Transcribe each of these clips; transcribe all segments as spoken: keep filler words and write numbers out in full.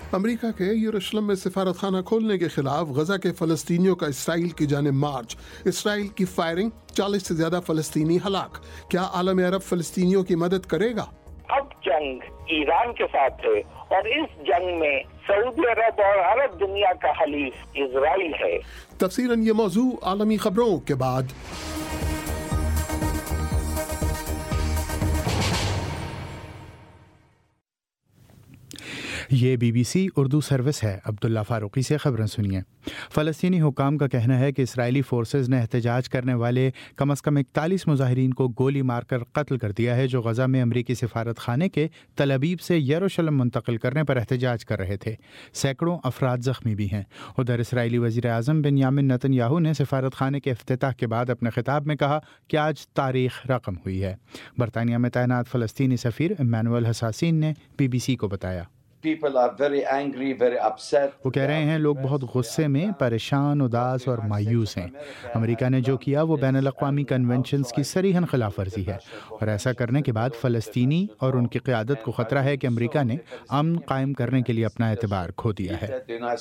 امریکہ کے یروشلم میں سفارت خانہ کھولنے کے خلاف غزہ کے فلسطینیوں کا اسرائیل کی جانب مارچ، اسرائیل کی فائرنگ، چالیس سے زیادہ فلسطینی ہلاک۔ کیا عالم عرب فلسطینیوں کی مدد کرے گا؟ اب جنگ ایران کے ساتھ ہے اور اس جنگ میں سعودی عرب اور عرب دنیا کا حلیف اسرائیل ہے۔ تفصیلاً یہ موضوع عالمی خبروں کے بعد۔ یہ B B C Urdu service ہے۔ عبداللہ فاروقی سے خبریں سنیے۔ فلسطینی حکام کا کہنا ہے کہ اسرائیلی فورسز نے احتجاج کرنے والے کم از کم اکتالیس مظاہرین کو گولی مار کر قتل کر دیا ہے جو غزہ میں امریکی سفارت خانے کے تل ابیب سے یروشلم منتقل کرنے پر احتجاج کر رہے تھے۔ سینکڑوں افراد زخمی بھی ہیں۔ ادھر اسرائیلی وزیر اعظم بنیامن نتن یاہو نے سفارت خانے کے افتتاح کے بعد اپنے خطاب میں کہا کہ آج تاریخ رقم ہوئی ہے۔ برطانیہ میں تعینات فلسطینی سفیر ایمانوئل حساسین نے بی بی سی کو بتایا، وہ کہہ رہے ہیں لوگ بہت غصے میں، پریشان، اداس اور مایوس ہیں۔ امریکہ نے جو کیا وہ بین الاقوامی کنونشنز کی صریحاً خلاف ورزی ہے، اور ایسا کرنے کے بعد فلسطینی اور ان کی قیادت کو خطرہ ہے کہ امریکہ نے امن قائم کرنے کے لیے اپنا اعتبار کھو دیا ہے۔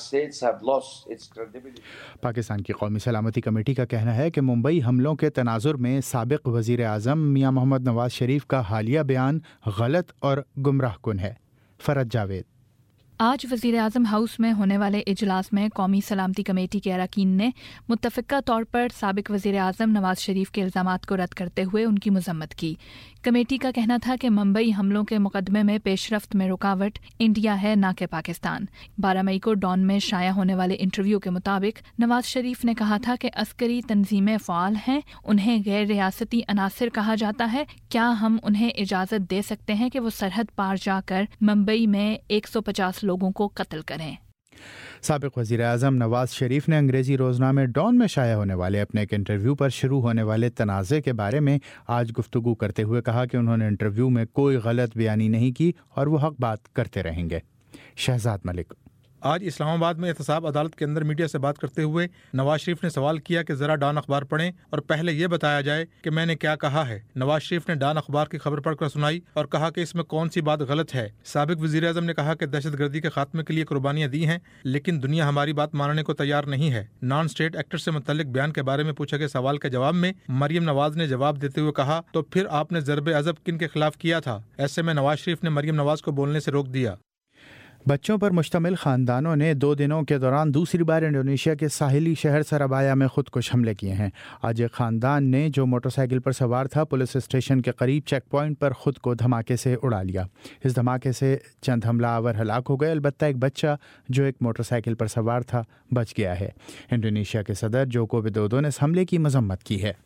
پاکستان کی قومی سلامتی کمیٹی کا کہنا ہے کہ ممبئی حملوں کے تناظر میں سابق وزیر اعظم میاں محمد نواز شریف کا حالیہ بیان غلط اور گمراہ کن ہے۔ فرد جاوید۔ آج وزیر اعظم ہاؤس میں ہونے والے اجلاس میں قومی سلامتی کمیٹی کے اراکین نے متفقہ طور پر سابق وزیر اعظم نواز شریف کے الزامات کو رد کرتے ہوئے ان کی مذمت کی۔ کمیٹی کا کہنا تھا کہ ممبئی حملوں کے مقدمے میں پیش رفت میں رکاوٹ انڈیا ہے نہ کہ پاکستان۔ بارہ مئی کو ڈان میں شائع ہونے والے انٹرویو کے مطابق نواز شریف نے کہا تھا کہ عسکری تنظیمیں فعال ہیں، انہیں غیر ریاستی عناصر کہا جاتا ہے، کیا ہم انہیں اجازت دے سکتے ہیں کہ وہ سرحد پار جا کر ممبئی میں ایک سو پچاس لوگوں کو قتل کریں؟ سابق وزیر اعظم نواز شریف نے انگریزی روزنامے ڈان میں شائع ہونے والے اپنے ایک انٹرویو پر شروع ہونے والے تنازع کے بارے میں آج گفتگو کرتے ہوئے کہا کہ انہوں نے انٹرویو میں کوئی غلط بیانی نہیں کی اور وہ حق بات کرتے رہیں گے۔ شہزاد ملک۔ آج اسلام آباد میں احتساب عدالت کے اندر میڈیا سے بات کرتے ہوئے نواز شریف نے سوال کیا کہ ذرا ڈان اخبار پڑھیں اور پہلے یہ بتایا جائے کہ میں نے کیا کہا ہے۔ نواز شریف نے ڈان اخبار کی خبر پڑھ کر سنائی اور کہا کہ اس میں کون سی بات غلط ہے۔ سابق وزیر اعظم نے کہا کہ دہشت گردی کے خاتمے کے لیے قربانیاں دی ہیں لیکن دنیا ہماری بات ماننے کو تیار نہیں ہے۔ نان اسٹیٹ ایکٹر سے متعلق بیان کے بارے میں پوچھے گئے سوال کے جواب میں مریم نواز نے جواب دیتے ہوئے کہا تو پھر آپ نے ضرب عضب کن کے خلاف کیا تھا؟ ایسے میں نواز شریف نے مریم نواز کو بولنے سے روک دیا۔ بچوں پر مشتمل خاندانوں نے دو دنوں کے دوران دوسری بار انڈونیشیا کے ساحلی شہر سرابایا میں خود کش حملے کیے ہیں۔ آج ایک خاندان نے جو موٹر سائیکل پر سوار تھا پولیس اسٹیشن کے قریب چیک پوائنٹ پر خود کو دھماکے سے اڑا لیا۔ اس دھماکے سے چند حملہ آور ہلاک ہو گئے، البتہ ایک بچہ جو ایک موٹر سائیکل پر سوار تھا بچ گیا ہے۔ انڈونیشیا کے صدر جوکو ودودو نے اس حملے کی مذمت کی ہے۔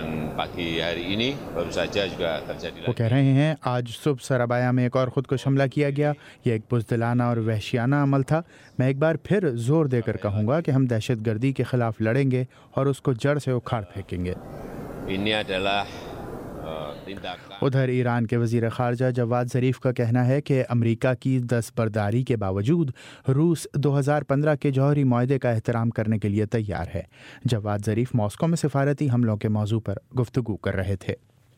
وہ کہہ رہے ہیں آج صبح سرابایا میں ایک اور خود کش حملہ کیا گیا، یہ ایک بزدلانہ اور وحشیانہ عمل تھا۔ میں ایک بار پھر زور دے کر کہوں گا کہ ہم دہشت گردی کے خلاف لڑیں گے اور اس کو جڑ سے اکھاڑ پھینکیں گے۔ ادھر ایران کے وزیر خارجہ جواد ظریف کا کہنا ہے کہ امریکہ کی دستبرداری کے باوجود روس دو ہزار پندرہ کے جوہری معاہدے کا احترام کرنے کے لیے تیار ہے۔ جواد ظریف ماسکو میں سفارتی حملوں کے موضوع پر گفتگو کر رہے تھے۔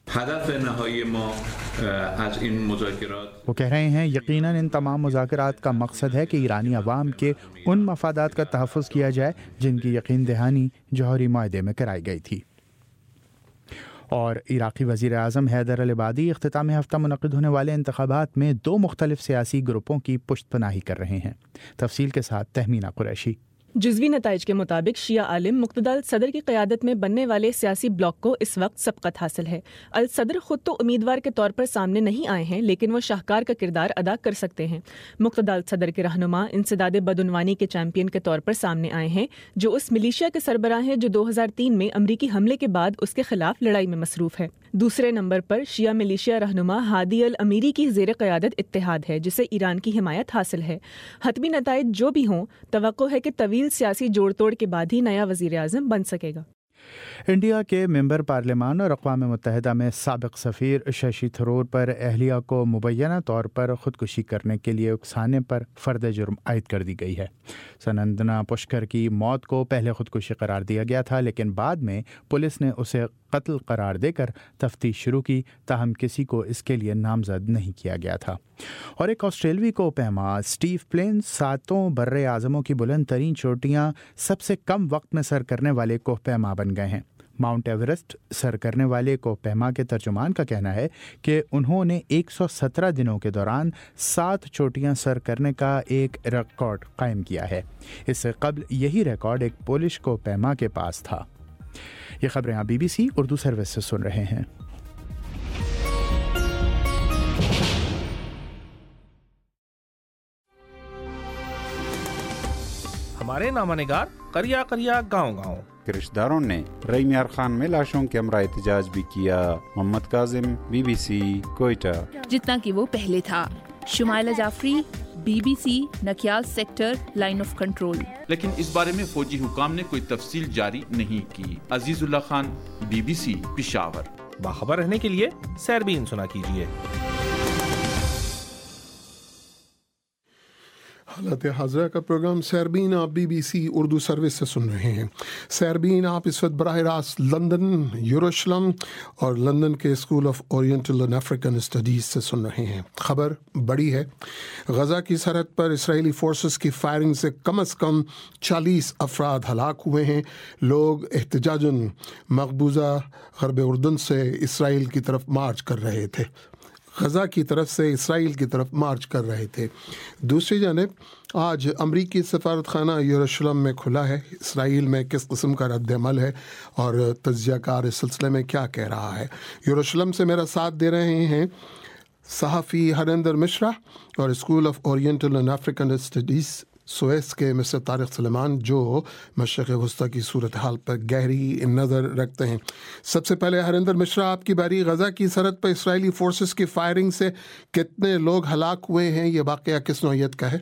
وہ کہہ رہے ہیں یقیناً ان تمام مذاکرات کا مقصد ہے کہ ایرانی عوام کے ان مفادات کا تحفظ کیا جائے جن کی یقین دہانی جوہری معاہدے میں کرائی گئی تھی۔ اور عراقی وزیر اعظم حیدر العبادی اختتام ہفتہ منعقد ہونے والے انتخابات میں دو مختلف سیاسی گروپوں کی پشت پناہی کر رہے ہیں۔ تفصیل کے ساتھ تہمینہ قریشی۔ جزوی نتائج کے مطابق شیعہ عالم مقتدر صدر کی قیادت میں بننے والے سیاسی بلاک کو اس وقت سبقت حاصل ہے۔ الصدر خود تو امیدوار کے طور پر سامنے نہیں آئے ہیں لیکن وہ شاہکار کا کردار ادا کر سکتے ہیں۔ مقتدر صدر کے رہنما انسداد بدعنوانی کے چیمپئن کے طور پر سامنے آئے ہیں جو اس ملیشیا کے سربراہ ہیں جو دو ہزار تین میں امریکی حملے کے بعد اس کے خلاف لڑائی میں مصروف ہے۔ دوسرے نمبر پر شیعہ ملیشیا رہنما ہادی الامری کی زیر قیادت اتحاد ہے جسے ایران کی حمایت حاصل ہے۔ حتمی نتائج جو بھی ہوں توقع ہے کہ طویل سیاسی جوڑ توڑ کے بعد ہی نیا وزیر اعظم بن سکے گا۔ انڈیا کے ممبر پارلیمان اور اقوام متحدہ میں سابق سفیر ششی تھرور پر اہلیہ کو مبینہ طور پر خودکشی کرنے کے لیے اکسانے پر فرد جرم عائد کر دی گئی ہے۔ سنندنا پشکر کی موت کو پہلے خودکشی قرار دیا گیا تھا لیکن بعد میں پولیس نے اسے قتل قرار دے کر تفتیش شروع کی، تاہم کسی کو اس کے لیے نامزد نہیں کیا گیا تھا۔ और एक ऑस्ट्रेलवी कोहपेमा स्टीव प्लेन सातों बर्रे आज़मों की बुलंद तरीन चोटियाँ सबसे कम वक्त में सर करने वाले कोहपेमा बन गए हैं। माउंट एवरेस्ट सर करने वाले कोहपेमा के तर्जुमान का कहना है कि उन्होंने एक सौ सत्रह दिनों के दौरान सात चोटियां सर करने का एक रिकॉर्ड कायम किया है। इससे कबल यही रिकॉर्ड एक पोलिश कोहपेमा के पास था। ये खबरें आप बीबीसी उर्दू सर्विस से सुन रहे हैं। हमारे नामानिगार करिया करिया गाँव गाँव के रिश्तेदारों ने रई मियार खान में लाशों के हमरा एहतजाज भी किया। मोहम्मद काजिम, बीबीसी, कोयटा। जितना कि वो पहले था। Shumaila Jafri, BBC, Nakyal sector, line of control. लेकिन इस बारे में फौजी हुकाम ने कोई तफसील जारी नहीं की। अजीजुल्लाह खान, बीबीसी, पेशावर। बाखबर रहने के लिए सैरबीन सुना कीजिए। हालत हाज़िरा का प्रोग्राम सैरबीन आप बीबीसी उर्दू सर्विस से सुन रहे हैं। सैरबीन आप इस वक्त बराह रास्त लंदन, यरूशलेम और लंदन के School of Oriental and African Studies से सुन रहे हैं। खबर बड़ी है। गज़ा की सरहद पर इसराइली फोर्सेस की फायरिंग से कम अज़ कम चालीस अफराद हलाक हुए हैं। लोग एहतजाजन मकबूजा गरब उर्दन से इसराइल की तरफ मार्च कर रहे थे गज़ा की तरफ से इसराइल की तरफ मार्च कर रहे थे। दूसरी जानिब आज अमरीकी सफारत खाना यरूशलेम में खुला है। इसराइल में किस किस्म का रद्द अमल है और तज्ज़ियाकार इस सिलसिले में क्या कह रहा है। यरूशलेम से मेरा साथ दे रहे हैं सहाफ़ी हरिंदर मिश्रा और School of Oriental and African Studies SOAS के मिस्टर तारिक सलेमान, जो मशरिक़ वस्ता की सूरत हाल पर गहरी नज़र रखते हैं। सबसे पहले हरिंदर मिश्रा, आपकी बारी। गज़ा की सरहद पर इसराइली फोर्सेस की फायरिंग से कितने लोग हलाक हुए हैं, ये वाक़या किस नौइयत का है?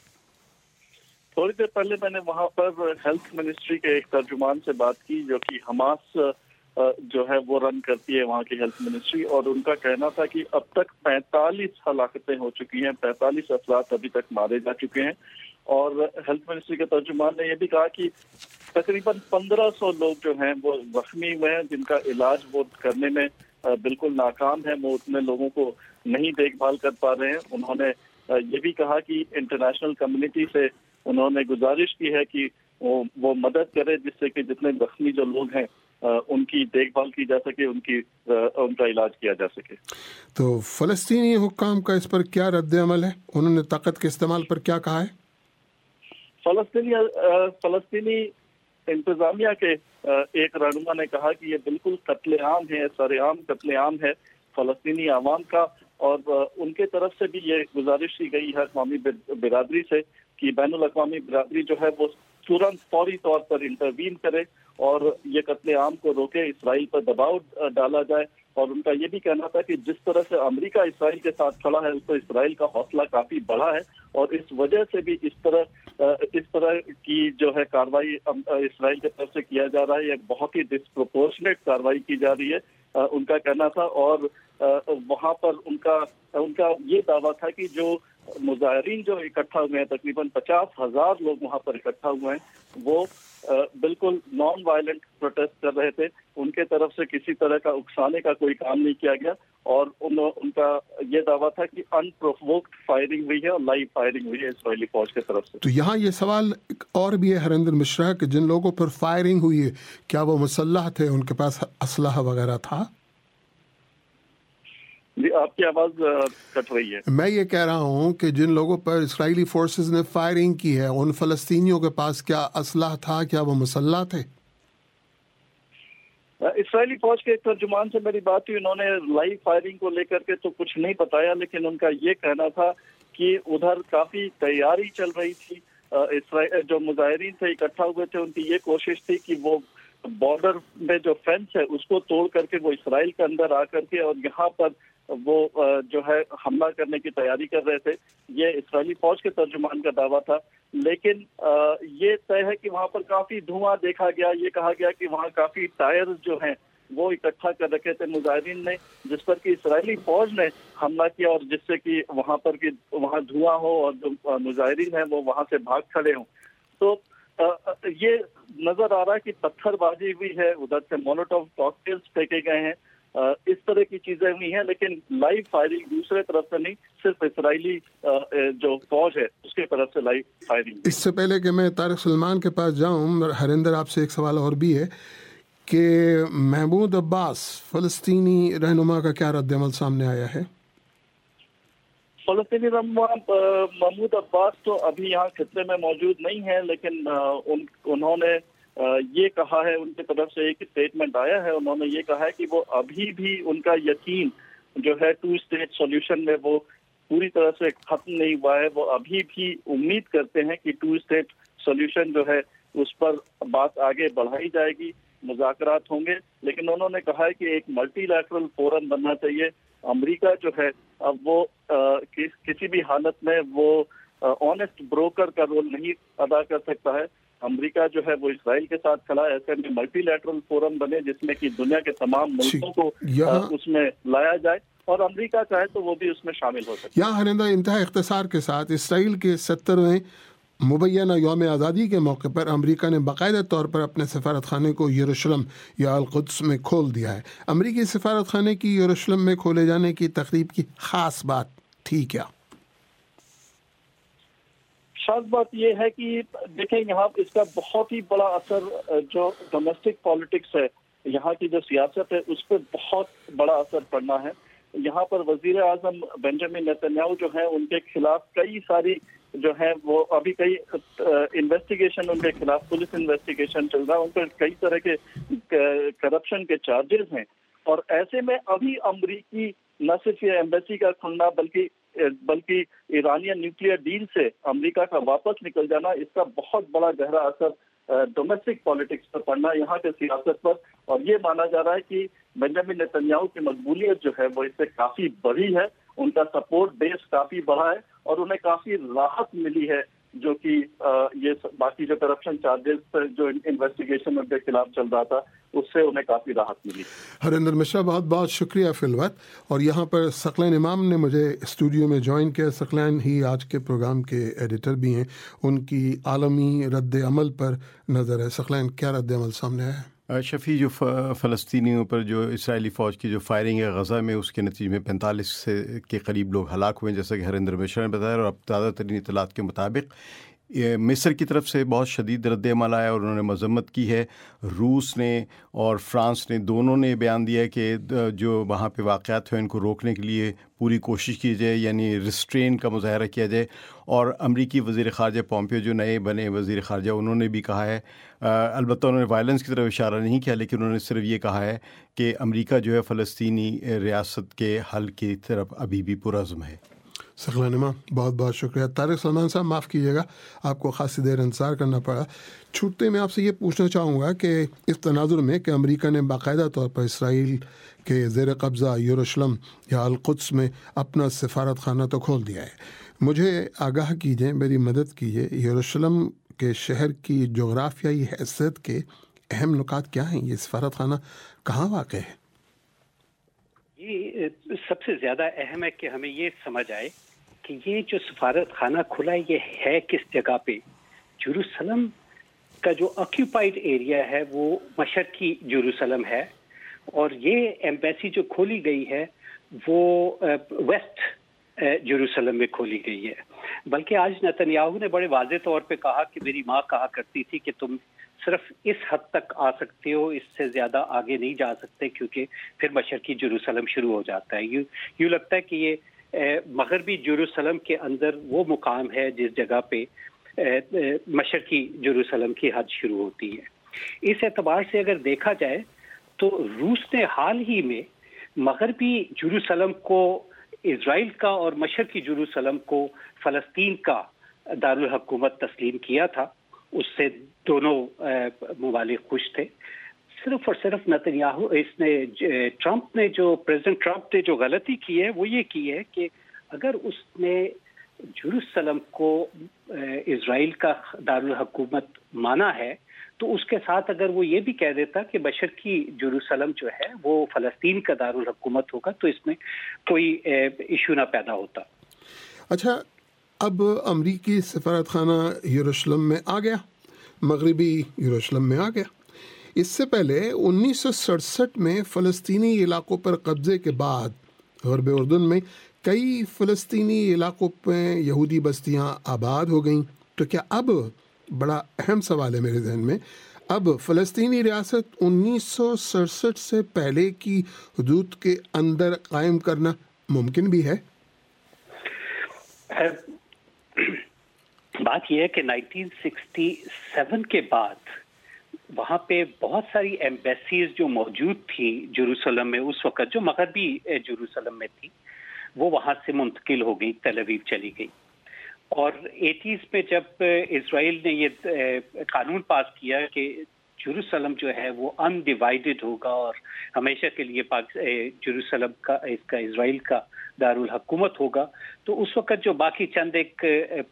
थोड़ी देर पहले मैंने वहाँ पर हेल्थ मिनिस्ट्री के एक तर्जुमान से बात की, जो कि हमास जो है वो रन करती है वहाँ की हेल्थ मिनिस्ट्री, और उनका कहना था कि अब तक पैंतालीस हलाकतें हो चुकी हैं, पैंतालीस अफराद अभी तक मारे जा चुके हैं। और हेल्थ मिनिस्ट्री के तर्जुमान ने यह भी कहा कि तकरीबन पंद्रह सौ लोग जो हैं वो जख्मी हुए हैं, जिनका इलाज वो करने में बिल्कुल नाकाम है। वो उतने लोगों को नहीं देखभाल कर पा रहे हैं। उन्होंने ये भी कहा कि इंटरनेशनल कम्युनिटी से उन्होंने गुजारिश की है कि वो वो मदद करे, जिससे कि जितने जख्मी जो लोग हैं उनकी देखभाल की जा सके, उनकी उनका इलाज किया जा सके। तो फ़लस्तीनी हुक्काम का इस पर क्या रद्द अमल है? उन्होंने ताकत के इस्तेमाल पर क्या कहा है? फलस्तीनी फलस्तीनी इंतजामिया के एक रहनुमा ने कहा कि ये बिल्कुल कत्लेआम है, सरेआम कत्लेआम है फलस्तीनी आवाम का, और उनके तरफ से भी ये गुजारिश की गई है अक़वामी बिरादरी से कि बैनुल अक़वामी बिरादरी जो है वो तुरंत फौरी तौर पर इंटरवीन करे और ये कत्लेआम को रोके, इसराइल पर दबाव डाला जाए। और उनका ये भी कहना था कि जिस तरह से अमेरिका इसराइल के साथ खड़ा है, तो इसराइल का हौसला काफी बढ़ा है, और इस वजह से भी इस तरह इस तरह की जो है कार्रवाई इसराइल की तरफ से किया जा रहा है, एक बहुत ही डिस्प्रोपोर्शनेट कार्रवाई की जा रही है, उनका कहना था। और वहाँ पर उनका उनका ये दावा था कि जो मुजाहिरीन जो इकट्ठा हुए हैं, तकरीबन पचास हजार लोग वहाँ पर इकट्ठा हुए हैं, वो बिल्कुल नॉन वायलेंट प्रोटेस्ट कर रहे थे। उनके तरफ से किसी तरह का उकसाने का कोई काम नहीं किया गया, और उन, उनका ये दावा था कि अनप्रोवोक्ड फायरिंग हुई है और लाइव फायरिंग हुई है इसराइली फौज की तरफ से। तो यहाँ ये सवाल और भी है हरिंदर मिश्रा कि जिन लोगों पर फायरिंग हुई है, क्या वो मुसल्लह थे, उनके पास असलहा वगैरह था? जी, आपकी आवाज कट रही है। मैं ये कह रहा हूँ कि जिन लोगों पर इसराइली फोर्सेस ने फायरिंग की है, उन फलस्तीनियों के पास क्या असलहा था, क्या वो मुसल्लह थे? इसराइली फौज के एक तर्जुमान से मेरी बात हुई, उन्होंने लाइव फायरिंग को लेकर के तो कुछ नहीं बताया, लेकिन उनका ये कहना था कि उधर काफी तैयारी चल रही थी। इसराइल जो मुजाहिरीन से इकट्ठा हुए थे, उनकी ये कोशिश थी कि वो बॉर्डर में जो फेंस है उसको तोड़ करके वो इसराइल के अंदर आकर के और यहाँ पर वो जो है हमला करने की तैयारी कर रहे थे। ये इसराइली फौज के तर्जुमान का दावा था, लेकिन ये तय है कि वहाँ पर काफी धुआं देखा गया। ये कहा गया कि वहाँ काफी टायर जो हैं वो इकट्ठा कर रखे थे मुजाहिरीन ने, जिस पर कि इसराइली फौज ने हमला किया, और जिससे कि वहाँ पर कि वहाँ धुआं हो और जो मुजाहिरीन है वो वहाँ से भाग खड़े हों। तो ये नजर आ रहा है कि पत्थरबाजी हुई है, उधर से मोलोटोव कॉकटेल्स फेंके गए हैं, اس طرح کی چیزیں ہوئی ہیں، لیکن لائیو فائرنگ دوسرے طرف سے نہیں، صرف اسرائیلی جو فوج ہے اس کی طرف سے لائیو فائرنگ۔ اس سے پہلے کہ میں طارق سلمان کے پاس جاؤں، ہریندر آپ سے ایک سوال اور بھی ہے کہ محمود عباس فلسطینی رہنما کا کیا رد عمل سامنے آیا ہے؟ فلسطینی رہنما محمود عباس تو ابھی یہاں خطے میں موجود نہیں ہے، لیکن انہوں نے یہ کہا ہے، ان کی طرف سے ایک اسٹیٹمنٹ آیا ہے، انہوں نے یہ کہا ہے کہ وہ ابھی بھی ان کا یقین جو ہے ٹو اسٹیٹ سولوشن میں وہ پوری طرح سے ختم نہیں ہوا ہے، وہ ابھی بھی امید کرتے ہیں کہ ٹو اسٹیٹ سولوشن جو ہے اس پر بات آگے بڑھائی جائے گی، مذاکرات ہوں گے، لیکن انہوں نے کہا ہے کہ ایک ملٹی لیٹرل فورم بننا چاہیے۔ امریکہ جو ہے اب وہ کسی بھی حالت میں وہ آنیسٹ بروکر کا رول نہیں ادا کر سکتا ہے۔ امریکہ جو ہے وہ اسرائیل کے ساتھ کھڑا ہے، ایسے میں ملٹی لیٹرل فورم بنے جس میں کہ دنیا کے تمام ملکوں کو اس میں لایا جائے، اور امریکہ چاہے تو وہ بھی اس میں شامل ہو سکے۔ یہاں ہرندہ انتہا اختصار کے ساتھ اسرائیل کے سترویں مبینہ یوم آزادی کے موقع پر امریکہ نے باقاعدہ طور پر اپنے سفارت خانے کو یروشلم یا القدس میں کھول دیا ہے۔ امریکی سفارت خانے کی یروشلم میں کھولے جانے کی تقریب کی خاص بات تھی کیا؟ خاص بات یہ ہے کہ دیکھیں یہاں اس کا بہت ہی بڑا اثر جو ڈومیسٹک پالیٹکس ہے، یہاں کی جو سیاست ہے اس پہ بہت بڑا اثر پڑنا ہے۔ یہاں پر وزیر اعظم بنجامن نیتنیاہو جو ہیں ان کے خلاف کئی ساری جو ہے وہ ابھی کئی انویسٹیگیشن ان کے خلاف پولیس انویسٹیگیشن چل رہا ہے، ان پر کئی طرح کے کرپشن کے چارجز ہیں، اور ایسے میں ابھی امریکی نہ صرف یہ ایمبیسی کا کھلنا بلکہ بلکہ ایرانین نیوکلیئر ڈیل سے امریکہ کا واپس نکل جانا، اس کا بہت بڑا گہرا اثر ڈومیسٹک پالیٹکس پر پڑنا، یہاں کے سیاست پر، اور یہ مانا جا رہا ہے کہ بنجامن نیتنیاہو کی مقبولیت جو ہے وہ اس سے کافی بڑی ہے، ان کا سپورٹ بیس کافی بڑا ہے، اور انہیں کافی راحت ملی ہے جو کہ یہ باقی جو کرپشن چارجز جو انویسٹیگیشن ان کے خلاف چل رہا تھا اس سے انہیں کافی راحت ملی۔ ہریندر مشرا بہت بہت شکریہ فی الوقت، اور یہاں پر ثقلین امام نے مجھے اسٹوڈیو میں جوائن کیا۔ ثقلین ہی آج کے پروگرام کے ایڈیٹر بھی ہیں، ان کی عالمی رد عمل پر نظر ہے۔ ثقلین، کیا رد عمل سامنے آیا ہے؟ شفیع، جو فلسطینیوں پر جو اسرائیلی فوج کی جو فائرنگ ہے غزہ میں، اس کے نتیجے میں پینتالیس کے قریب لوگ ہلاک ہوئے، جیسا کہ ہریندر مشرا نے بتایا، اور اب تازہ ترین اطلاعات کے مطابق مصر کی طرف سے بہت شدید رد عمل آیا اور انہوں نے مذمت کی ہے۔ روس نے اور فرانس نے دونوں نے بیان دیا کہ جو وہاں پہ واقعات ہیں ان کو روکنے کے لیے پوری کوشش کی جائے، یعنی ریسٹرین کا مظاہرہ کیا جائے۔ اور امریکی وزیر خارجہ پومپیو جو نئے بنے وزیر خارجہ، انہوں نے بھی کہا ہے، البتہ انہوں نے وائلنس کی طرف اشارہ نہیں کیا، لیکن انہوں نے صرف یہ کہا ہے کہ امریکہ جو ہے فلسطینی ریاست کے حل کی طرف ابھی بھی پرعزم ہے۔ ثقلین امام، بہت بہت شکریہ۔ طارق سلمان صاحب، معاف کیجیے گا آپ کو خاصی دیر انتظار کرنا پڑا۔ چھوٹتے میں آپ سے یہ پوچھنا چاہوں گا کہ اس تناظر میں کہ امریکہ نے باقاعدہ طور پر اسرائیل کے زیر قبضہ یروشلم یا القدس میں اپنا سفارت خانہ تو کھول دیا ہے، مجھے آگاہ کیجیے، میری مدد کیجیے، یروشلم کے شہر کی جغرافیائی حیثیت کے اہم نکات کیا ہیں؟ یہ سفارت خانہ کہاں واقع ہے؟ یہ سب سے زیادہ اہم ہے کہ ہمیں یہ سمجھ آئے کہ یہ جو سفارت خانہ کھلا ہے یہ ہے کس جگہ پہ۔ جیروسلم کا جو آکیوپائڈ ایریا ہے وہ مشرقی جیروسلم ہے، اور یہ ایمبیسی جو کھولی گئی ہے وہ ویسٹ جیروسلم میں کھولی گئی ہے۔ بلکہ آج نتنیاہو نے بڑے واضح طور پہ کہا کہ میری ماں کہا کرتی تھی کہ تم صرف اس حد تک آ سکتے ہو، اس سے زیادہ آگے نہیں جا سکتے، کیونکہ پھر مشرقی جیروسلم شروع ہو جاتا ہے۔ یوں یوں لگتا ہے کہ یہ مغربی جیروسلم کے اندر وہ مقام ہے جس جگہ پہ مشرقی جیروسلم کی حد شروع ہوتی ہے۔ اس اعتبار سے اگر دیکھا جائے تو روس نے حال ہی میں مغربی جیروسلم کو اسرائیل کا اور مشرقی جیروسلم کو فلسطین کا دارالحکومت تسلیم کیا تھا، اس سے دونوں ممالک خوش تھے۔ صرف اور صرف نتنیاہو اس نے ٹرمپ نے جو پریزیڈنٹ ٹرمپ نے جو غلطی کی ہے وہ یہ کی ہے کہ اگر اس نے جیروسلم کو اسرائیل کا دارالحکومت مانا ہے تو اس کے ساتھ اگر وہ یہ بھی کہہ دیتا کہ مشرقی جیروسلم جو ہے وہ فلسطین کا دارالحکومت ہوگا تو اس میں کوئی ایشو نہ پیدا ہوتا۔ اچھا، اب امریکی سفارت خانہ یروشلم میں آ گیا، مغربی یروشلم میں آ گیا، اس سے پہلے انیس سو سڑسٹھ میں فلسطینی علاقوں پر قبضے کے بعد غرب اردن میں کئی فلسطینی علاقوں پہ یہودی بستیاں آباد ہو گئیں. تو کیا اب بڑا اہم سوال ہے میرے ذہن میں, اب فلسطینی ریاست انیس سو سڑسٹھ سے پہلے کی حدود کے اندر قائم کرنا ممکن بھی ہے؟ بات یہ ہے کہ نائنٹین سکسٹی سیون کے بعد وہاں پہ بہت ساری ایمبیسیز جو موجود تھی جیروسلم میں اس وقت, جو مغربی جیروسلم میں تھی, وہ وہاں سے منتقل ہو گئی, تل اویو چلی گئی. اور ایٹیز میں جب اسرائیل نے یہ قانون پاس کیا کہ جیروسلم جو ہے وہ ان ڈیوائیڈڈ ہوگا اور ہمیشہ کے لیے جیروسلم کا اس کا اسرائیل کا دارالحکومت ہوگا, تو اس وقت جو باقی چند ایک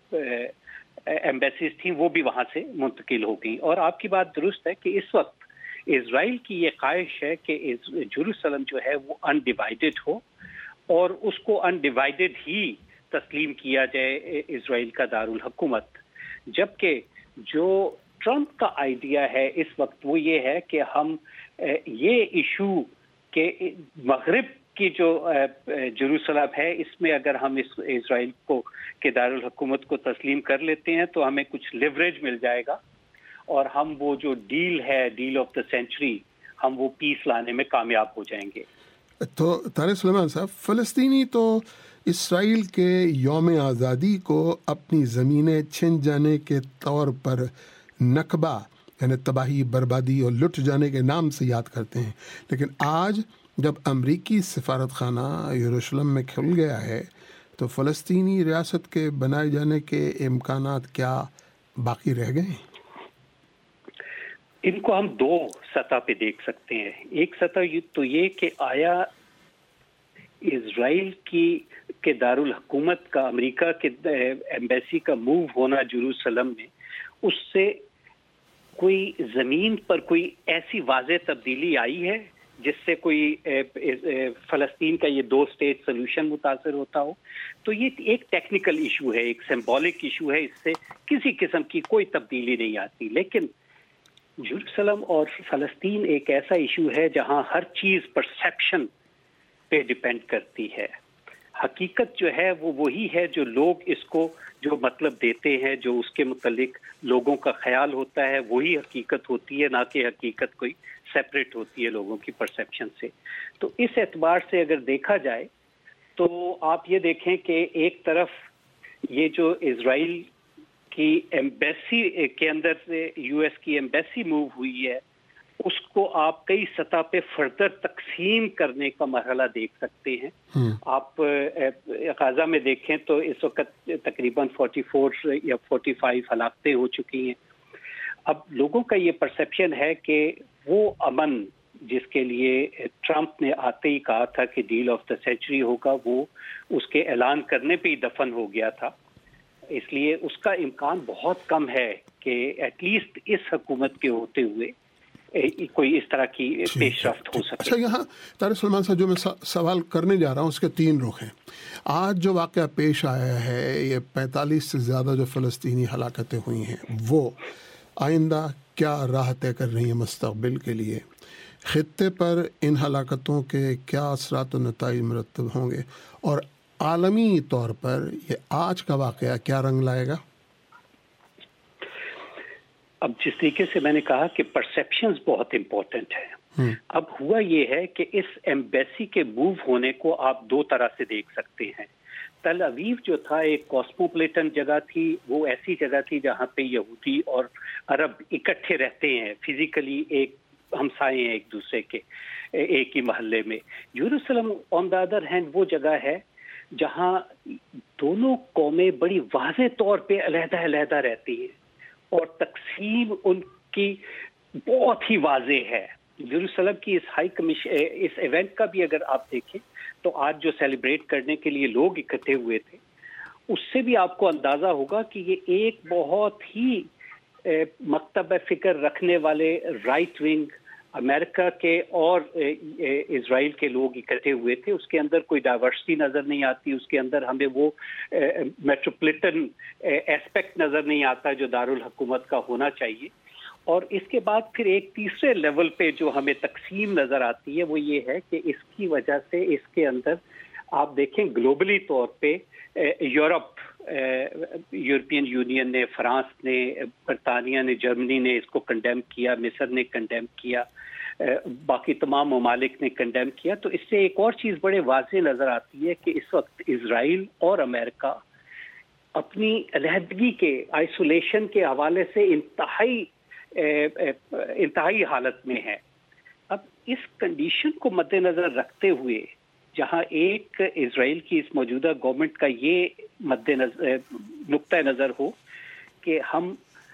ایمبیسیز تھیں وہ بھی وہاں سے منتقل ہو گئی. اور آپ کی بات درست ہے کہ اس وقت اسرائیل کی یہ خواہش ہے کہ جیروسلم جو ہے وہ ان ڈیوائیڈڈ ہو اور اس کو ان ڈیوائیڈڈ ہی تسلیم کیا جائے اسرائیل کا دارالحکومت. جبکہ جو ٹرمپ کا آئیڈیا ہے اس وقت وہ یہ ہے کہ ہم یہ ایشو کہ مغرب کی جو جیروسلم ہے اس میں اگر ہم اس اسرائیل کو کے دارالحکومت کو تسلیم کر لیتے ہیں تو ہمیں کچھ لیوریج مل جائے گا اور ہم وہ جو ڈیل ہے, ڈیل آف دا سینچری, ہم وہ پیس لانے میں کامیاب ہو جائیں گے. تو طارق سلیمان صاحب, فلسطینی تو اسرائیل کے یوم آزادی کو اپنی زمینیں چھن جانے کے طور پر نکبہ یعنی تباہی, بربادی اور لٹ جانے کے نام سے یاد کرتے ہیں, لیکن آج جب امریکی سفارت خانہ یروشلم میں کھل گیا ہے تو فلسطینی ریاست کے بنائے جانے کے امکانات کیا باقی رہ گئے ہیں؟ ان کو ہم دو سطح پہ دیکھ سکتے ہیں. ایک سطح تو یہ کہ آیا اسرائیل کی کے دارالحکومت کا, امریکہ کے ایمبیسی کا موو ہونا جیروسلم میں, اس سے کوئی زمین پر کوئی ایسی واضح تبدیلی آئی ہے جس سے کوئی فلسطین کا یہ دو اسٹیٹ سولوشن متاثر ہوتا ہو. تو یہ ایک ٹیکنیکل ایشو ہے, ایک سمبولک ایشو ہے, اس سے کسی قسم کی کوئی تبدیلی نہیں آتی. لیکن جیروسلم اور فلسطین ایک ایسا ایشو ہے جہاں ہر چیز پرسیپشن پہ ڈیپینڈ کرتی ہے. حقیقت جو ہے وہ وہی ہے جو لوگ اس کو جو مطلب دیتے ہیں, جو اس کے متعلق لوگوں کا خیال ہوتا ہے وہی حقیقت ہوتی ہے, نہ کہ حقیقت کوئی سیپریٹ ہوتی ہے لوگوں کی پرسیپشن سے. تو اس اعتبار سے اگر دیکھا جائے تو آپ یہ دیکھیں کہ ایک طرف یہ جو اسرائیل کی ایمبیسی کے اندر سے یو ایس کی ایمبیسی موو ہوئی ہے, اس کو آپ کئی سطح پہ فردر تقسیم کرنے کا مرحلہ دیکھ سکتے ہیں. آپ غزہ میں دیکھیں تو اس وقت تقریباً فورٹی فور یا فورٹی فائیو ہلاکتیں ہو چکی ہیں. اب لوگوں کا یہ پرسیپشن ہے کہ وہ امن جس کے لیے ٹرمپ نے آتے ہی کہا تھا کہ ڈیل آف دا سینچری ہوگا, وہ اس کے اعلان کرنے پہ ہی دفن ہو گیا تھا. اس لیے اس کا امکان بہت کم ہے کہ ایٹ لیسٹ اس حکومت کے ہوتے ہوئے کوئی اس طرح کی پیش رفت ہو سکے. اچھا, یہاں طارق سلیمان صاحب جو میں سوال کرنے جا رہا ہوں اس کے تین رخ ہیں. آج جو واقعہ پیش آیا ہے, یہ پینتالیس سے زیادہ جو فلسطینی ہلاکتیں ہوئی ہیں, وہ آئندہ کیا راہ طے کر رہی ہیں مستقبل کے لیے؟ خطے پر ان ہلاکتوں کے کیا اثرات و نتائج مرتب ہوں گے, اور عالمی طور پر یہ آج کا واقعہ کیا رنگ لائے گا؟ اب جس طریقے سے میں نے کہا کہ پرسیپشنز بہت امپورٹنٹ ہے. اب ہوا یہ ہے کہ اس ایمبیسی کے موو ہونے کو آپ دو طرح سے دیکھ سکتے ہیں. تل اویو جو تھا ایک کاسموپولیٹن جگہ تھی, وہ ایسی جگہ تھی جہاں پہ یہودی اور عرب اکٹھے رہتے ہیں, فزیکلی ایک ہمسائے ہیں ایک دوسرے کے, ایک ہی محلے میں. یروشلم آن دا ادر ہینڈ وہ جگہ ہے جہاں دونوں قومیں بڑی واضح طور پہ علیحدہ علیحدہ رہتی ہیں اور تقسیم ان کی بہت ہی واضح ہے. یروشلم کی اس ہائی کمیشن اس ایونٹ کا بھی اگر آپ دیکھیں تو آج جو سیلیبریٹ کرنے کے لیے لوگ اکٹھے ہوئے تھے, اس سے بھی آپ کو اندازہ ہوگا کہ یہ ایک بہت ہی مکتب فکر رکھنے والے رائٹ ونگ امریکہ کے اور اسرائیل کے لوگ اکٹھے ہوئے تھے. اس کے اندر کوئی ڈائیورسٹی نظر نہیں آتی, اس کے اندر ہمیں وہ میٹروپولیٹن ایسپیکٹ نظر نہیں آتا جو دارالحکومت کا ہونا چاہیے. اور اس کے بعد پھر ایک تیسرے لیول پہ جو ہمیں تقسیم نظر آتی ہے وہ یہ ہے کہ اس کی وجہ سے اس کے اندر آپ دیکھیں گلوبلی طور پہ یورپ، یورپین یونین نے، فرانس نے، برطانیہ نے، جرمنی نے اس کو کنڈیم کیا، مصر نے کنڈیم کیا، باقی تمام ممالک نے کنڈیم کیا. تو اس سے ایک اور چیز بڑے واضح نظر آتی ہے کہ اس وقت اسرائیل اور امریکہ اپنی علیحدگی کے، آئسولیشن کے حوالے سے انتہائی انتہائی حالت میں ہے. اب اس کنڈیشن کو مد نظر رکھتے ہوئے جہاں ایک اسرائیل کی اس موجودہ گورنمنٹ کا یہ مد نظر نقطۂ نظر ہو کہ ہم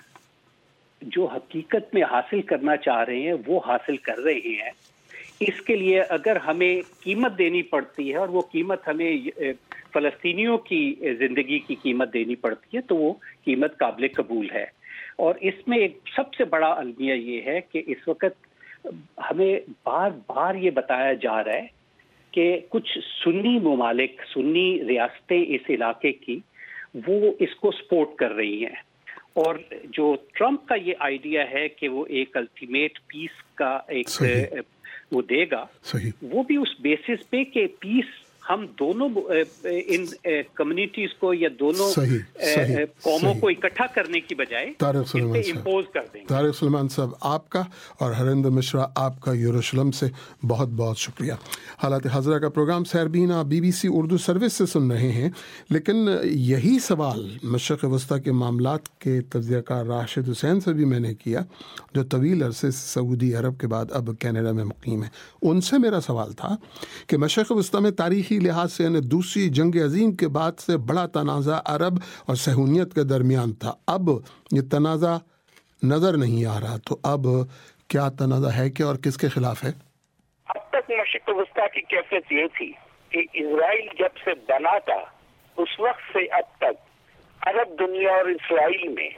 جو حقیقت میں حاصل کرنا چاہ رہے ہیں وہ حاصل کر رہے ہیں، اس کے لیے اگر ہمیں قیمت دینی پڑتی ہے اور وہ قیمت ہمیں فلسطینیوں کی زندگی کی قیمت دینی پڑتی ہے تو وہ قیمت قابل قبول ہے. اور اس میں ایک سب سے بڑا المیہ یہ ہے کہ اس وقت ہمیں بار بار یہ بتایا جا رہا ہے کہ کچھ سنی ممالک، سنی ریاستیں اس علاقے کی وہ اس کو سپورٹ کر رہی ہیں، اور جو ٹرمپ کا یہ آئیڈیا ہے کہ وہ ایک الٹیمیٹ پیس کا ایک وہ دے گا، وہ بھی اس بیسس پہ کہ پیس ہم دونوں ان کمیونٹیز کو یا دونوں صحیح, صحیح, قوموں صحیح. کو اکٹھا کرنے کی بجائے طارق سلیمان امپوز کر دیں گے. طارق سلیمان صاحب آپ کا اور ہریندر مشرا آپ کا یروشلم سے بہت بہت شکریہ. حالات حاضرہ کا پروگرام سیربین آپ B B C Urdu service سے سن رہے ہیں، لیکن یہی سوال مشرق وسطیٰ کے معاملات کے تجزیہ کار راشد حسین سے بھی میں نے کیا، جو طویل عرصے سے سعودی عرب کے بعد اب کینیڈا میں مقیم ہے. ان سے میرا سوال تھا کہ مشرق وسطیٰ میں تاریخی لحاظ سے یعنی دوسری جنگ عظیم کے بعد سے بڑا تنازع عرب اور صہیونیت کے درمیان تھا، اب یہ تنازع نظر نہیں آ رہا، تو اب کیا تنازع ہے کیا اور کس کے خلاف ہے؟ اب تک مشرق وسطیٰ کی کیفیت یہ تھی کہ اسرائیل جب سے بنا تھا اس وقت سے اب تک عرب دنیا اور اسرائیل میں